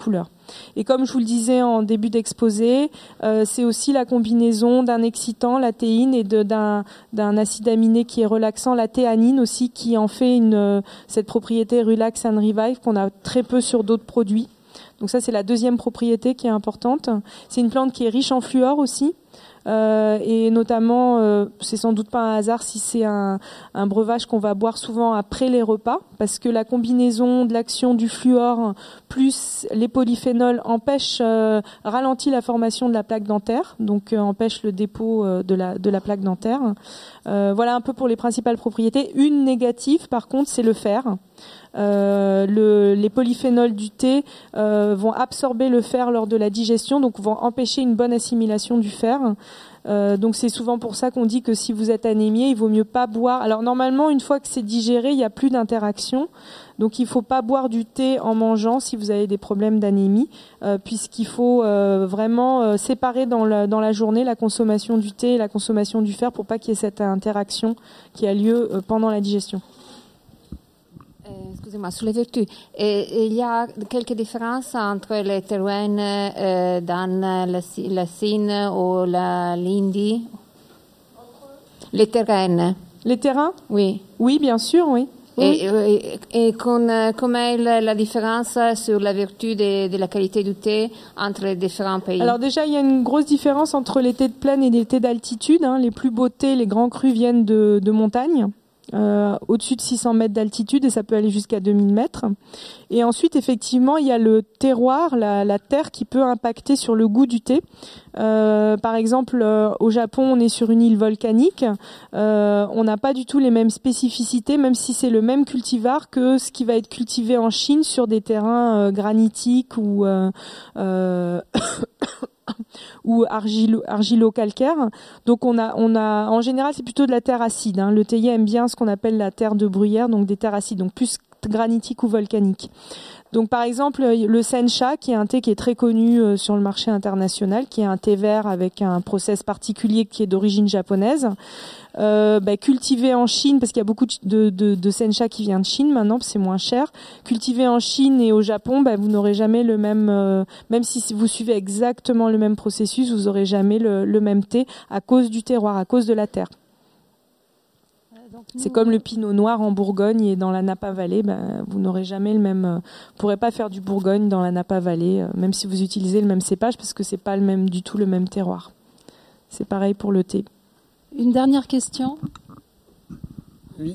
Et comme je vous le disais en début d'exposé, c'est aussi la combinaison d'un excitant, la théine, et d'un acide aminé qui est relaxant, la théanine aussi, qui en fait cette propriété relax and revive qu'on a très peu sur d'autres produits. Donc ça, c'est la deuxième propriété qui est importante. C'est une plante qui est riche en fluor aussi. Et notamment, c'est sans doute pas un hasard si c'est un breuvage qu'on va boire souvent après les repas, parce que la combinaison de l'action du fluor plus les polyphénols ralentit la formation de la plaque dentaire, donc empêche le dépôt de la plaque dentaire. Voilà un peu pour les principales propriétés. Une négative, par contre, c'est le fer. Les polyphénols du thé vont absorber le fer lors de la digestion, donc vont empêcher une bonne assimilation du fer. Donc c'est souvent pour ça qu'on dit que si vous êtes anémié, il vaut mieux pas boire. Alors normalement, une fois que c'est digéré, il n'y a plus d'interaction. Donc il faut pas boire du thé en mangeant si vous avez des problèmes d'anémie, puisqu'il faut vraiment séparer dans la journée la consommation du thé et la consommation du fer pour pas qu'il y ait cette interaction qui a lieu pendant la digestion. Excusez-moi, sur les vertus, il y a quelques différences entre les terroines dans la Cine ou l'Indie? Les terrains. Les terrains? Oui. Oui, bien sûr, oui. Et comment est la différence sur la vertu de la qualité du thé entre les différents pays? Alors déjà, il y a une grosse différence entre les thés de plaine et les thés d'altitude. Les plus beaux thés, les grands crus viennent de montagne. Au-dessus de 600 mètres d'altitude, et ça peut aller jusqu'à 2000 mètres. Et ensuite, effectivement, il y a le terroir, la terre qui peut impacter sur le goût du thé. Par exemple, au Japon, on est sur une île volcanique. On n'a pas du tout les mêmes spécificités, même si c'est le même cultivar que ce qui va être cultivé en Chine sur des terrains granitiques ou ou argilo-calcaire. Donc on a en général c'est plutôt de la terre acide. Le théier aime bien ce qu'on appelle la terre de bruyère, donc des terres acides, donc plus granitique ou volcanique. Donc par exemple le sencha, qui est un thé qui est très connu sur le marché international, qui est un thé vert avec un process particulier qui est d'origine japonaise, cultivé en Chine, parce qu'il y a beaucoup de sencha qui vient de Chine maintenant, c'est moins cher. Cultivé en Chine et au Japon, vous n'aurez jamais le même, même si vous suivez exactement le même processus, vous n'aurez jamais le même thé à cause du terroir, à cause de la terre. C'est comme le pinot noir en Bourgogne et dans la Napa Valley, vous n'aurez jamais le même. Vous pourrez pas faire du Bourgogne dans la Napa Valley, même si vous utilisez le même cépage, parce que c'est pas du tout le même terroir. C'est pareil pour le thé. Une dernière question. Oui,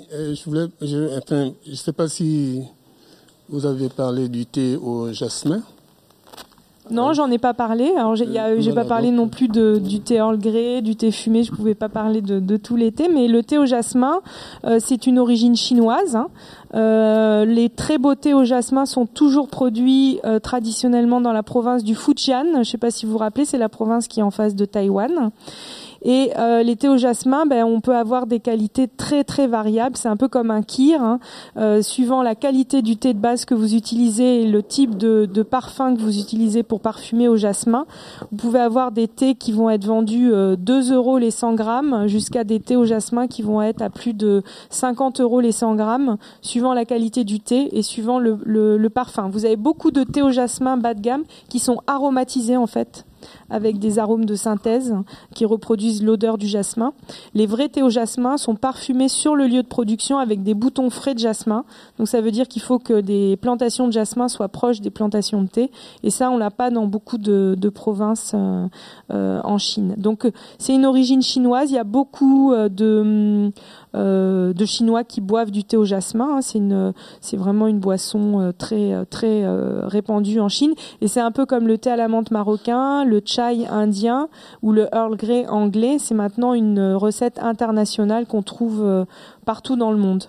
je sais pas si vous avez parlé du thé au jasmin. Non, j'en ai pas parlé. Alors j'ai pas parlé non plus du thé Earl Grey, du thé fumé. Je pouvais pas parler de tous les thés, mais le thé au jasmin, c'est une origine chinoise. Les très beaux thés au jasmin sont toujours produits traditionnellement dans la province du Fujian. Je sais pas si vous vous rappelez, c'est la province qui est en face de Taïwan. Et les thés au jasmin, on peut avoir des qualités très très variables. C'est un peu comme un kir, suivant la qualité du thé de base que vous utilisez et le type de parfum que vous utilisez pour parfumer au jasmin. Vous pouvez avoir des thés qui vont être vendus 2 € les 100 grammes, jusqu'à des thés au jasmin qui vont être à plus de 50 € les 100 grammes, suivant la qualité du thé et suivant le parfum. Vous avez beaucoup de thés au jasmin bas de gamme qui sont aromatisés en fait, avec des arômes de synthèse qui reproduisent l'odeur du jasmin. Les vrais thés au jasmin sont parfumés sur le lieu de production avec des boutons frais de jasmin. Donc ça veut dire qu'il faut que des plantations de jasmin soient proches des plantations de thé. Et ça, on l'a pas dans beaucoup de provinces en Chine. Donc c'est une origine chinoise. Il y a beaucoup de Chinois qui boivent du thé au jasmin. C'est vraiment une boisson très très répandue en Chine. Et c'est un peu comme le thé à la menthe marocain, le chai indien ou le Earl Grey anglais. C'est maintenant une recette internationale qu'on trouve partout dans le monde.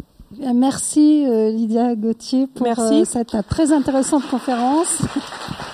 Merci Lydia Gauthier pour cette très intéressante conférence.